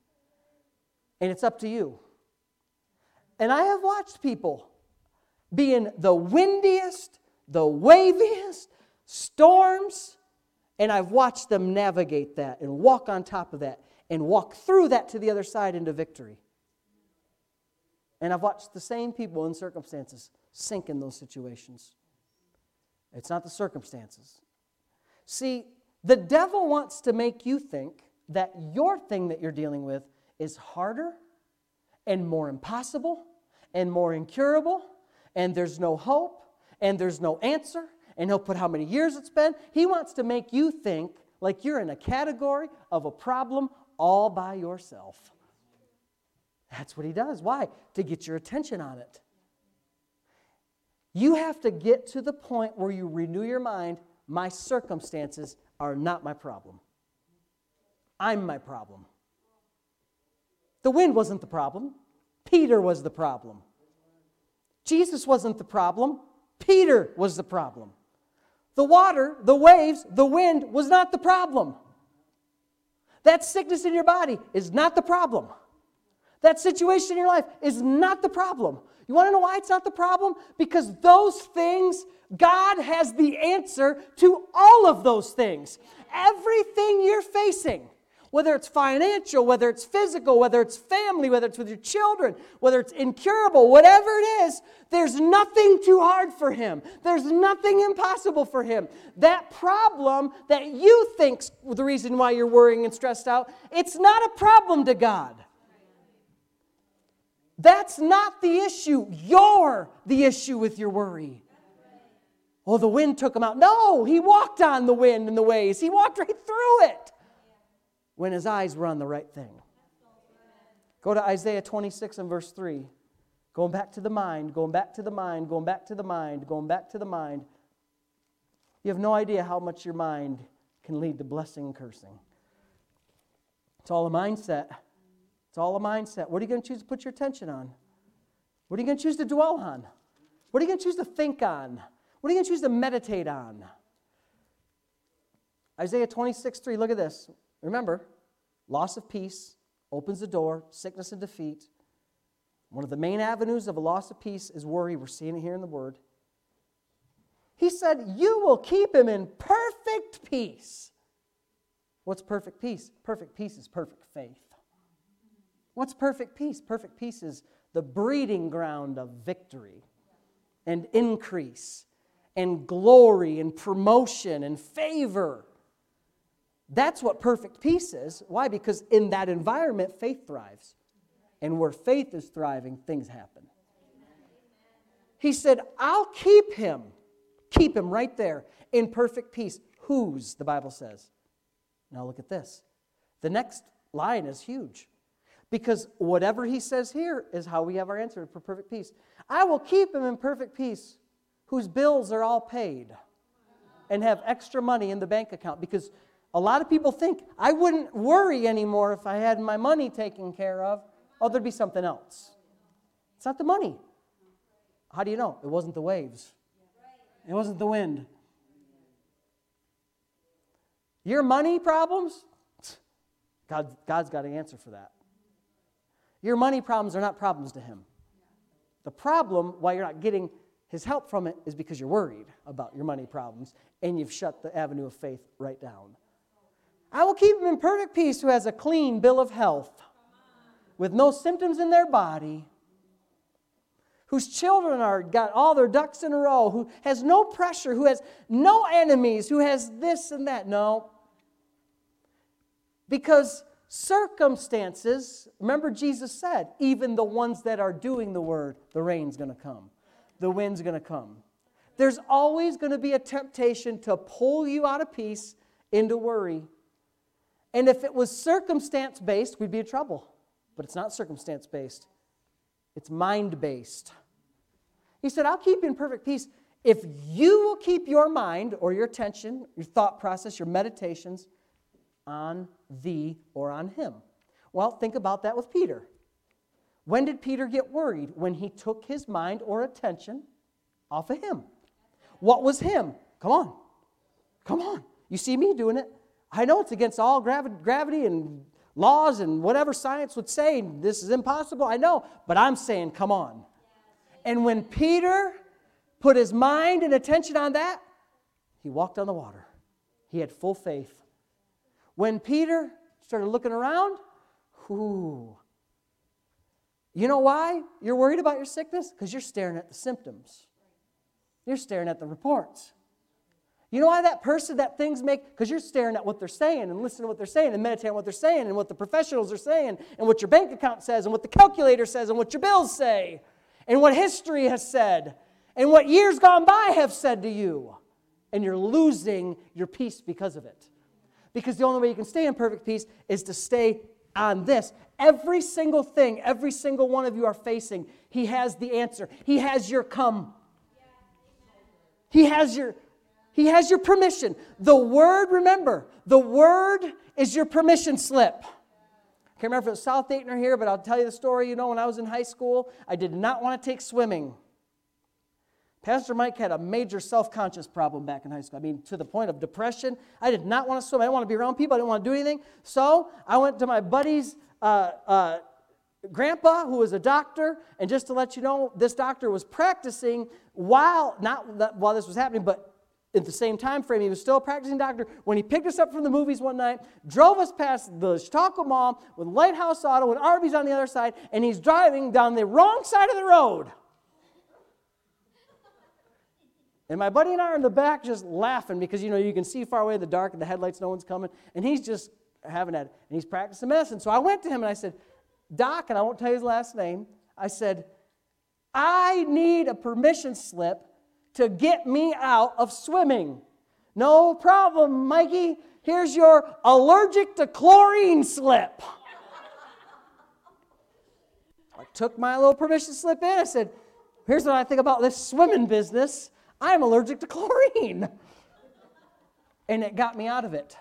And it's up to you. And I have watched people be in the windiest, the waviest storms, and I've watched them navigate that and walk on top of that and walk through that to the other side into victory. And I've watched the same people in circumstances sink in those situations. It's not the circumstances. See, the devil wants to make you think that your thing that you're dealing with is harder and more impossible and more incurable, and there's no hope and there's no answer, and he'll put how many years it's been. He wants to make you think like you're in a category of a problem all by yourself. That's what he does. Why? To get your attention on it. You have to get to the point where you renew your mind. My circumstances are not my problem. I'm my problem. The wind wasn't the problem. Peter was the problem. Jesus wasn't the problem. Peter was the problem. The water, the waves, the wind was not the problem. That sickness in your body is not the problem. That situation in your life is not the problem. You want to know why it's not the problem? Because those things, God has the answer to all of those things. Everything you're facing, whether it's financial, whether it's physical, whether it's family, whether it's with your children, whether it's incurable, whatever it is, there's nothing too hard for Him. There's nothing impossible for Him. That problem that you think's the reason why you're worrying and stressed out, it's not a problem to God. That's not the issue. You're the issue with your worry. Well, the wind took him out. No, he walked on the wind and the waves. He walked right through it when his eyes were on the right thing. Go to Isaiah 26 and verse 3. Going back to the mind, going back to the mind, going back to the mind, going back to the mind. You have no idea how much your mind can lead to blessing and cursing. It's all a mindset. It's all a mindset. What are you going to choose to put your attention on? What are you going to choose to dwell on? What are you going to choose to think on? What are you going to choose to meditate on? Isaiah 26:3, look at this. Remember, loss of peace opens the door, sickness and defeat. One of the main avenues of a loss of peace is worry. We're seeing it here in the Word. He said, you will keep him in perfect peace. What's perfect peace? Perfect peace is perfect faith. What's perfect peace? Perfect peace is the breeding ground of victory and increase and glory and promotion and favor. That's what perfect peace is. Why? Because in that environment, faith thrives. And where faith is thriving, things happen. He said, I'll keep him right there in perfect peace. Whose, the Bible says. Now look at this. The next line is huge. Because whatever he says here is how we have our answer for perfect peace. I will keep him in perfect peace, whose bills are all paid and have extra money in the bank account. Because a lot of people think, I wouldn't worry anymore if I had my money taken care of. Oh, there'd be something else. It's not the money. How do you know? It wasn't the waves. It wasn't the wind. Your money problems? God's got an answer for that. Your money problems are not problems to him. The problem, why you're not getting his help from it, is because you're worried about your money problems and you've shut the avenue of faith right down. I will keep him in perfect peace who has a clean bill of health with no symptoms in their body, whose children are got all their ducks in a row, who has no pressure, who has no enemies, who has this and that. No. Because circumstances, remember Jesus said, even the ones that are doing the word, the rain's going to come. The wind's going to come. There's always going to be a temptation to pull you out of peace into worry. And if it was circumstance-based, we'd be in trouble. But it's not circumstance-based. It's mind-based. He said, I'll keep you in perfect peace if you will keep your mind or your attention, your thought process, your meditations on thee or on him. Well, think about that with Peter. When did Peter get worried? When he took his mind or attention off of him. What was him? Come on. Come on. You see me doing it. I know it's against all gravity and laws and whatever science would say, this is impossible, I know, but I'm saying, come on. And when Peter put his mind and attention on that, he walked on the water. He had full faith. When Peter started looking around, you know why you're worried about your sickness? Because you're staring at the symptoms. You're staring at the reports. You know why that person, that things make, because you're staring at what they're saying and listening to what they're saying and meditating on what they're saying and what the professionals are saying and what your bank account says and what the calculator says and what your bills say and what history has said and what years gone by have said to you. And you're losing your peace because of it. Because the only way you can stay in perfect peace is to stay on this. Every single thing, every single one of you are facing, he has the answer. He has your come. He has your permission. The Word, remember, the Word is your permission slip. I can't remember if it was South Dayton or here, but I'll tell you the story. You know, when I was in high school, I did not want to take swimming. Pastor Mike had a major self-conscious problem back in high school. I mean, to the point of depression. I did not want to swim. I didn't want to be around people. I didn't want to do anything. So I went to my buddy's grandpa, who was a doctor, and just to let you know, this doctor was practicing while this was happening, but at the same time frame, he was still a practicing doctor. When he picked us up from the movies one night, drove us past the Chautauqua Mall with Lighthouse Auto and Arby's on the other side, and he's driving down the wrong side of the road. And my buddy and I are in the back just laughing because, you know, you can see far away in the dark and the headlights, no one's coming, and he's just having that, and he's practicing medicine. So I went to him and I said, Doc, and I won't tell you his last name, I said, I need a permission slip to get me out of swimming. No problem, Mikey. Here's your allergic to chlorine slip. I took my little permission slip in. I said, here's what I think about this swimming business. I'm allergic to chlorine. And it got me out of it.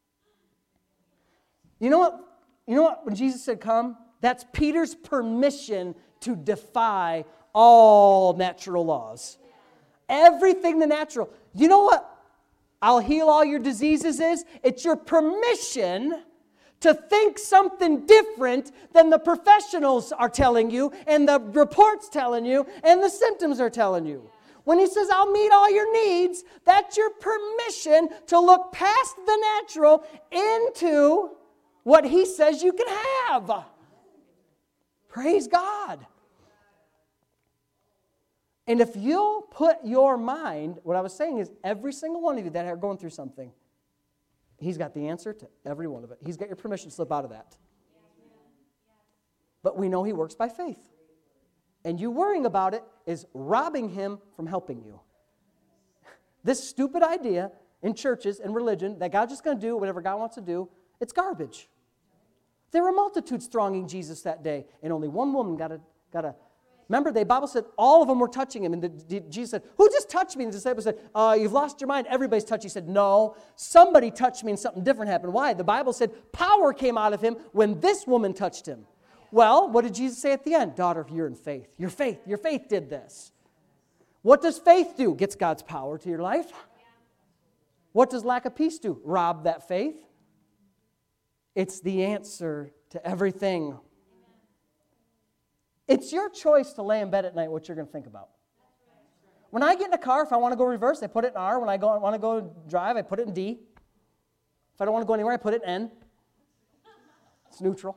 You know what? When Jesus said come, that's Peter's permission to defy all natural laws. Everything the natural. You know what I'll heal all your diseases is? It's your permission to think something different than the professionals are telling you and the reports telling you and the symptoms are telling you. When he says, I'll meet all your needs, that's your permission to look past the natural into what he says you can have. Praise God. And if you'll put your mind, what I was saying is every single one of you that are going through something, he's got the answer to every one of it. He's got your permission to slip out of that. But we know he works by faith. And you worrying about it is robbing him from helping you. This stupid idea in churches and religion that God's just going to do whatever God wants to do, it's garbage. There were multitudes thronging Jesus that day, and only one woman got a. Remember, the Bible said all of them were touching him, and Jesus said, who just touched me? And the disciples said, you've lost your mind. Everybody's touched. He said, no, somebody touched me and something different happened. Why? The Bible said power came out of him when this woman touched him. Well, what did Jesus say at the end? Daughter, you're in faith. Your faith did this. What does faith do? Gets God's power to your life. What does lack of peace do? Rob that faith. It's the answer to everything. It's your choice to lay in bed at night what you're going to think about. When I get in a car, if I want to go reverse, I put it in R. When I want to go drive, I put it in D. If I don't want to go anywhere, I put it in N. It's neutral.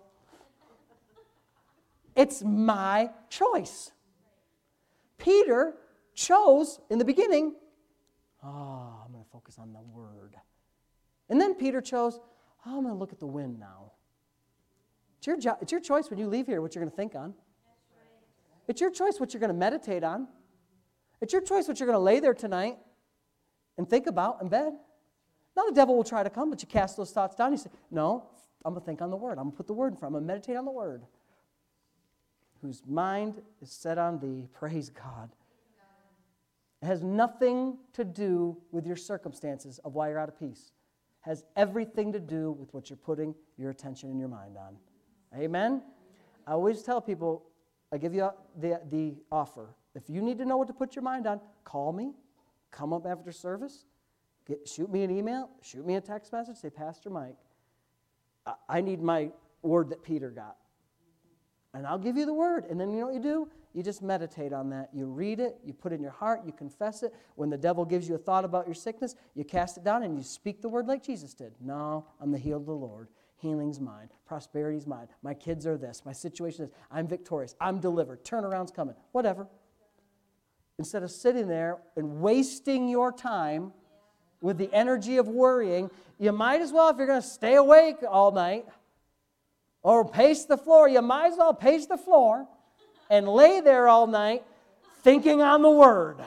It's my choice. Peter chose in the beginning, I'm going to focus on the Word. And then Peter chose, I'm going to look at the wind now. It's your choice when you leave here what you're going to think on. It's your choice what you're going to meditate on. It's your choice what you're going to lay there tonight and think about in bed. Now the devil will try to come, but you cast those thoughts down. You say, no, I'm going to think on the Word. I'm going to put the Word in front. I'm going to meditate on the Word. Whose mind is set on thee. Praise God. It has nothing to do with your circumstances of why you're out of peace. It has everything to do with what you're putting your attention and your mind on. Amen? I always tell people, I give you the offer. If you need to know what to put your mind on, call me. Come up after service. Shoot me an email. Shoot me a text message. Say, Pastor Mike, I need my word that Peter got. And I'll give you the word. And then you know what you do? You just meditate on that. You read it. You put it in your heart. You confess it. When the devil gives you a thought about your sickness, you cast it down and you speak the word like Jesus did. No, I'm the healed of the Lord. Healing's mine. Prosperity's mine. My kids are this. My situation is I'm victorious. I'm delivered. Turnaround's coming. Whatever. Instead of sitting there and wasting your time with the energy of worrying, you might as well, if you're going to stay awake all night or pace the floor, you might as well pace the floor and lay there all night thinking on the Word.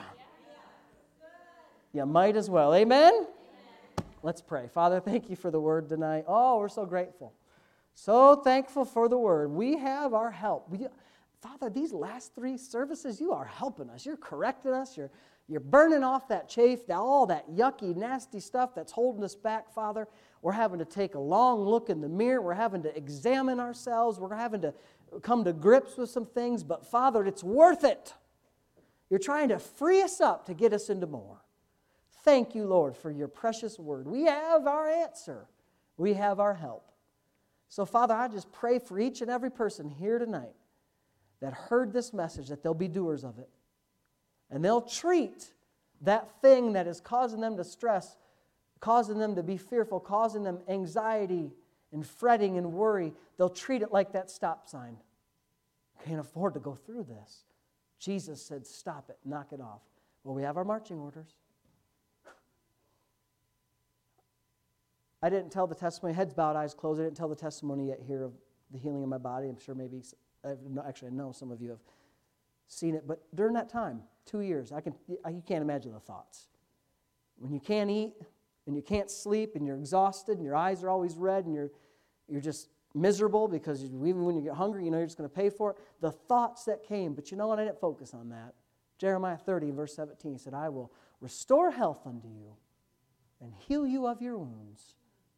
You might as well. Amen? Let's pray. Father, thank you for the Word tonight. Oh, we're so grateful. So thankful for the Word. We have our help. Father, these last 3 services, you are helping us. You're correcting us. You're burning off that chafe, all that yucky, nasty stuff that's holding us back, Father. We're having to take a long look in the mirror. We're having to examine ourselves. We're having to come to grips with some things. But, Father, it's worth it. You're trying to free us up to get us into more. Thank you, Lord, for your precious word. We have our answer. We have our help. So, Father, I just pray for each and every person here tonight that heard this message, that they'll be doers of it. And they'll treat that thing that is causing them to stress, causing them to be fearful, causing them anxiety and fretting and worry. They'll treat it like that stop sign. Can't afford to go through this. Jesus said, stop it, knock it off. Well, we have our marching orders. I didn't tell the testimony, heads bowed, eyes closed. I didn't tell the testimony yet here of the healing of my body. I'm sure maybe, actually I know some of you have seen it. But during that time, 2 years, you can't imagine the thoughts. When you can't eat and you can't sleep and you're exhausted and your eyes are always red and you're just miserable because even when you get hungry, you know you're just going to pay for it. The thoughts that came, but you know what? I didn't focus on that. Jeremiah 30, verse 17 said, I will restore health unto you and heal you of your wounds.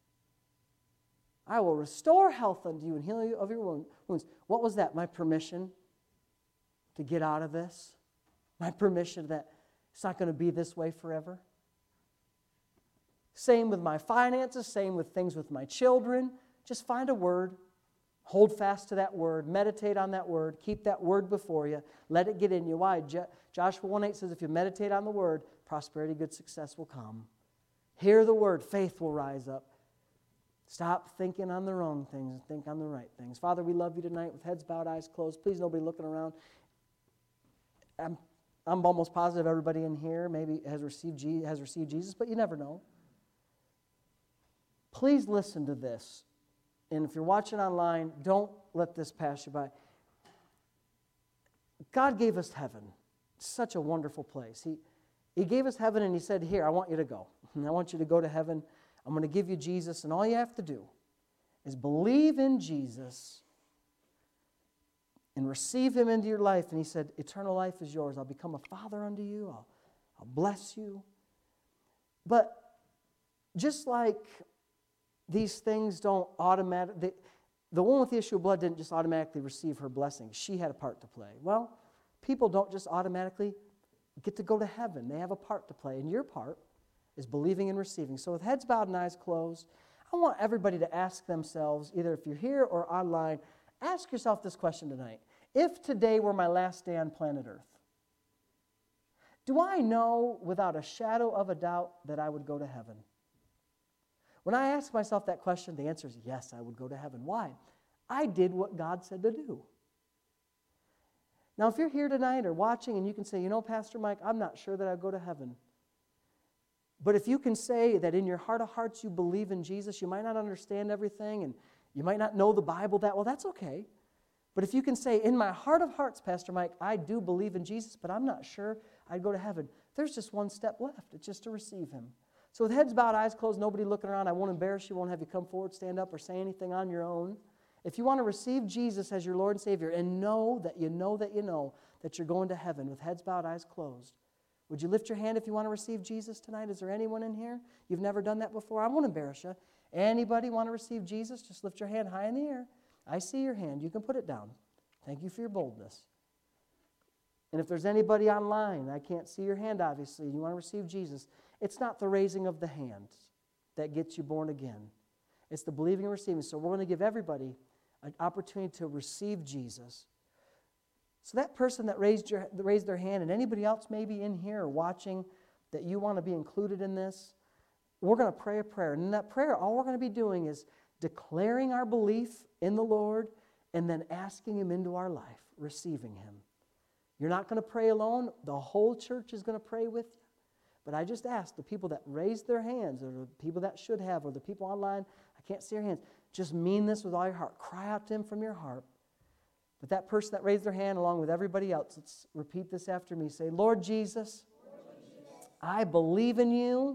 I will restore health unto you and heal you of your wounds. What was that? My permission to get out of this? My permission that it's not going to be this way forever? Same with my finances, same with things with my children. Just find a word. Hold fast to that word. Meditate on that word. Keep that word before you. Let it get in you. Why? Joshua 1:8 says, if you meditate on the word, prosperity, good success will come. Hear the word. Faith will rise up. Stop thinking on the wrong things and think on the right things. Father, we love you tonight with heads bowed, eyes closed. Please, nobody looking around. I'm almost positive everybody in here maybe has received Jesus, but you never know. Please listen to this. And if you're watching online, don't let this pass you by. God gave us heaven. It's such a wonderful place. He gave us heaven and He said, here, I want you to go. And I want you to go to heaven. I'm going to give you Jesus, and all you have to do is believe in Jesus and receive Him into your life. And He said, eternal life is yours. I'll become a father unto you. I'll bless you. But just like these things don't automatically, the woman with the issue of blood didn't just automatically receive her blessing. She had a part to play. Well, people don't just automatically get to go to heaven. They have a part to play, and your part is believing and receiving. So with heads bowed and eyes closed, I want everybody to ask themselves, either if you're here or online, ask yourself this question tonight. If today were my last day on planet Earth, do I know without a shadow of a doubt that I would go to heaven? When I ask myself that question, the answer is yes, I would go to heaven. Why? I did what God said to do. Now, if you're here tonight or watching and you can say, you know, Pastor Mike, I'm not sure that I'd go to heaven. But if you can say that in your heart of hearts you believe in Jesus, you might not understand everything and you might not know the Bible that well, that's okay. But if you can say, in my heart of hearts, Pastor Mike, I do believe in Jesus, but I'm not sure I'd go to heaven, there's just one step left. It's just to receive Him. So with heads bowed, eyes closed, nobody looking around, I won't embarrass you, won't have you come forward, stand up, or say anything on your own. If you want to receive Jesus as your Lord and Savior and know that you're going to heaven with heads bowed, eyes closed, would you lift your hand if you want to receive Jesus tonight? Is there anyone in here? You've never done that before? I won't embarrass you. Anybody want to receive Jesus? Just lift your hand high in the air. I see your hand. You can put it down. Thank you for your boldness. And if there's anybody online, I can't see your hand obviously, and you want to receive Jesus, it's not the raising of the hand that gets you born again. It's the believing and receiving. So we're going to give everybody an opportunity to receive Jesus. So that person that raised their hand, and anybody else maybe in here or watching that you want to be included in this, we're going to pray a prayer. And in that prayer, all we're going to be doing is declaring our belief in the Lord and then asking Him into our life, receiving Him. You're not going to pray alone. The whole church is going to pray with you. But I just ask the people that raised their hands, or the people that should have, or the people online, I can't see your hands, just mean this with all your heart. Cry out to Him from your heart. But that person that raised their hand along with everybody else, let's repeat this after me. Say, Lord Jesus, I believe in you.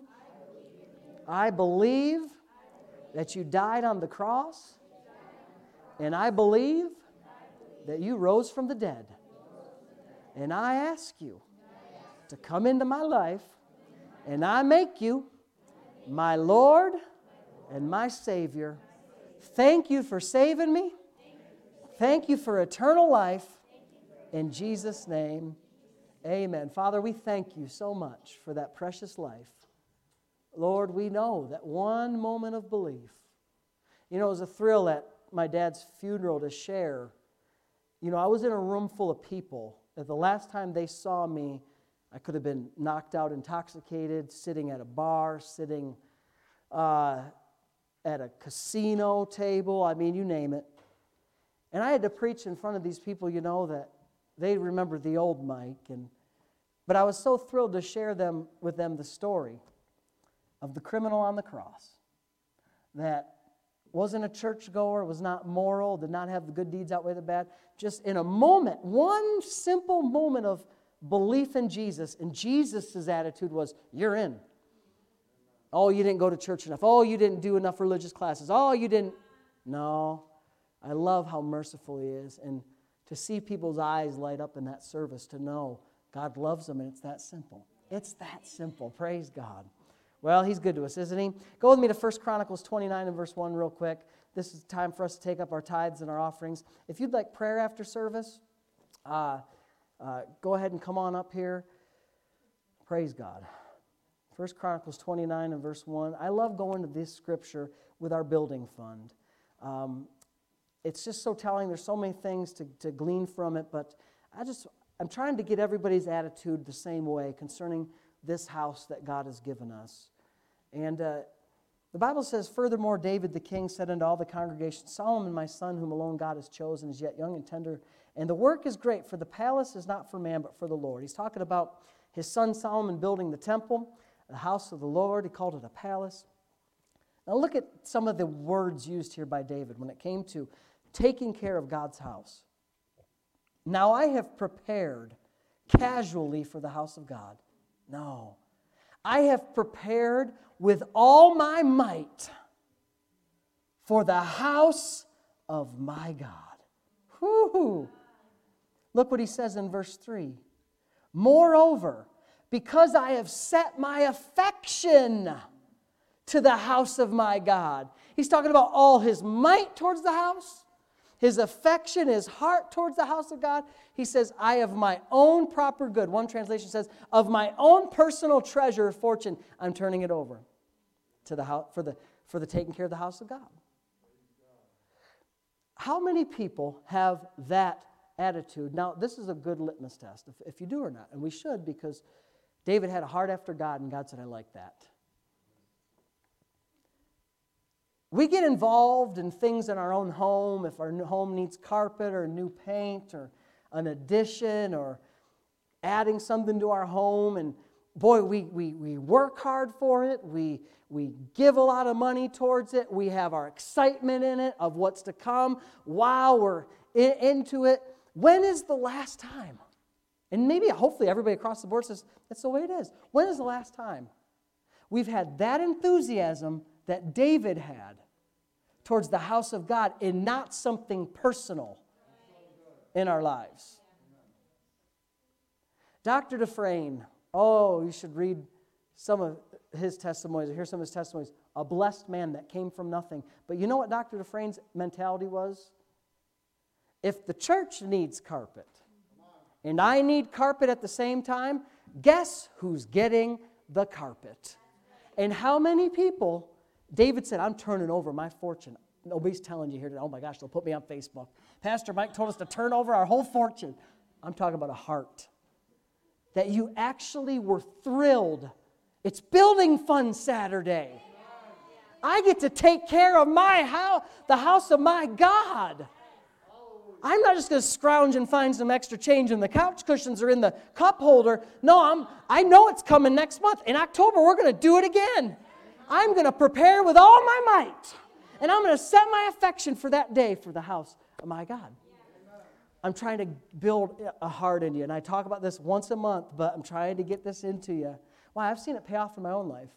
I believe that you died on the cross. And I believe that you rose from the dead. And I ask you to come into my life, and I make you my Lord and my Savior. Thank you for saving me. Thank you for eternal life. In Jesus' name, amen. Father, we thank you so much for that precious life. Lord, we know that one moment of belief. You know, it was a thrill at my dad's funeral to share. You know, I was in a room full of people. At the last time they saw me, I could have been knocked out, intoxicated, sitting at a bar, sitting at a casino table. I mean, you name it. And I had to preach in front of these people, you know, that they remember the old Mike. But I was so thrilled to share with them the story of the criminal on the cross that wasn't a churchgoer, was not moral, did not have the good deeds outweigh the bad. Just in a moment, one simple moment of belief in Jesus, and Jesus' attitude was, you're in. Oh, you didn't go to church enough. Oh, you didn't do enough religious classes. Oh, you didn't. No. I love how merciful He is, and to see people's eyes light up in that service, to know God loves them, and it's that simple. It's that simple. Praise God. Well, He's good to us, isn't He? Go with me to 1 Chronicles 29 and verse 1 real quick. This is time for us to take up our tithes and our offerings. If you'd like prayer after service, go ahead and come on up here. Praise God. 1 Chronicles 29 and verse 1. I love going to this scripture with our building fund. it's just so telling. There's so many things to glean from it, but I'm trying to get everybody's attitude the same way concerning this house that God has given us. And the Bible says, furthermore, David the king said unto all the congregation, Solomon my son, whom alone God has chosen, is yet young and tender, and the work is great, for the palace is not for man, but for the Lord. He's talking about his son Solomon building the temple, the house of the Lord. He called it a palace. Now look at some of the words used here by David when it came to taking care of God's house. Now I have prepared casually for the house of God. No. I have prepared with all my might for the house of my God. Whoo! Look what he says in verse 3. Moreover, because I have set my affection to the house of my God. He's talking about all his might towards the house, his affection, his heart towards the house of God. He says, I have my own proper good. One translation says, of my own personal treasure of fortune, I'm turning it over to the house for the taking care of the house of God. How many people have that attitude? Now, this is a good litmus test, if you do or not. And we should, because David had a heart after God, and God said, I like that. We get involved in things in our own home. If our home needs carpet or new paint or an addition or adding something to our home, and boy, we work hard for it. We give a lot of money towards it. We have our excitement in it of what's to come. Wow, we're into it. When is the last time? And maybe, hopefully, everybody across the board says, that's the way it is. When is the last time we've had that enthusiasm that David had towards the house of God and not something personal in our lives? Dr. Dufresne, you should read some of his testimonies, or hear some of his testimonies. A blessed man that came from nothing. But you know what Dr. Dufresne's mentality was? If the church needs carpet, and I need carpet at the same time, guess who's getting the carpet? And how many people, David said, I'm turning over my fortune. Nobody's telling you here today, oh my gosh, they'll put me on Facebook. Pastor Mike told us to turn over our whole fortune. I'm talking about a heart. That you actually were thrilled. It's building fun Saturday. I get to take care of my house, the house of my God. I'm not just going to scrounge and find some extra change in the couch cushions or in the cup holder. No, I know it's coming next month. In October, we're going to do it again. I'm going to prepare with all my might. And I'm going to set my affection for that day for the house of my God. I'm trying to build a heart in you. And I talk about this once a month, but I'm trying to get this into you. Why? I've seen it pay off in my own life.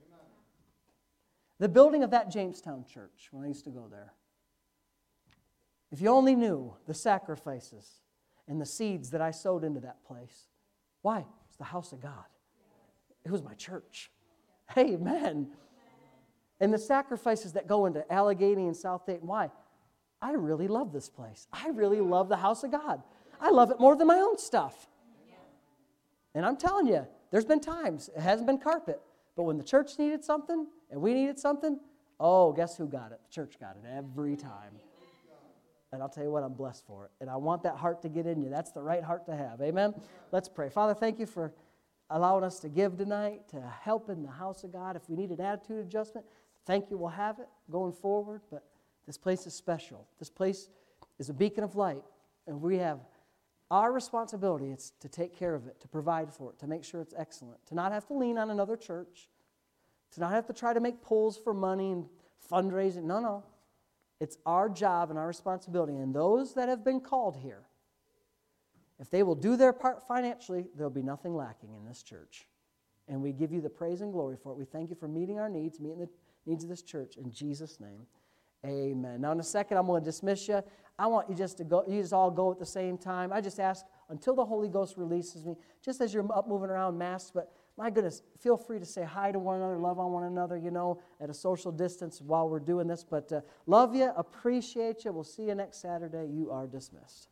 The building of that Jamestown church, when I used to go there. If you only knew the sacrifices and the seeds that I sowed into that place. Why? It's the house of God. It was my church. Amen. And the sacrifices that go into Allegheny and South Dayton. Why? I really love this place. I really love the house of God. I love it more than my own stuff. And I'm telling you, there's been times, it hasn't been carpet, but when the church needed something and we needed something, guess who got it? The church got it every time. And I'll tell you what, I'm blessed for it. And I want that heart to get in you. That's the right heart to have. Amen? Let's pray. Father, thank you for allowing us to give tonight, to help in the house of God. If we need an attitude adjustment, thank you, we'll have it going forward. But this place is special. This place is a beacon of light. And we have our responsibility. It's to take care of it, to provide for it, to make sure it's excellent. To not have to lean on another church. To not have to try to make pulls for money and fundraising. No. It's our job and our responsibility. And those that have been called here, if they will do their part financially, there'll be nothing lacking in this church. And we give you the praise and glory for it. We thank you for meeting our needs, meeting the needs of this church. In Jesus' name, amen. Now in a second, I'm going to dismiss you. I want you just to go. You just all go at the same time. I just ask until the Holy Ghost releases me, just as you're up moving around masks, but my goodness, feel free to say hi to one another, love on one another, at a social distance while we're doing this. But love you, appreciate you. We'll see you next Saturday. You are dismissed.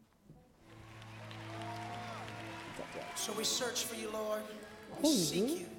So we search for you, Lord. We seek you.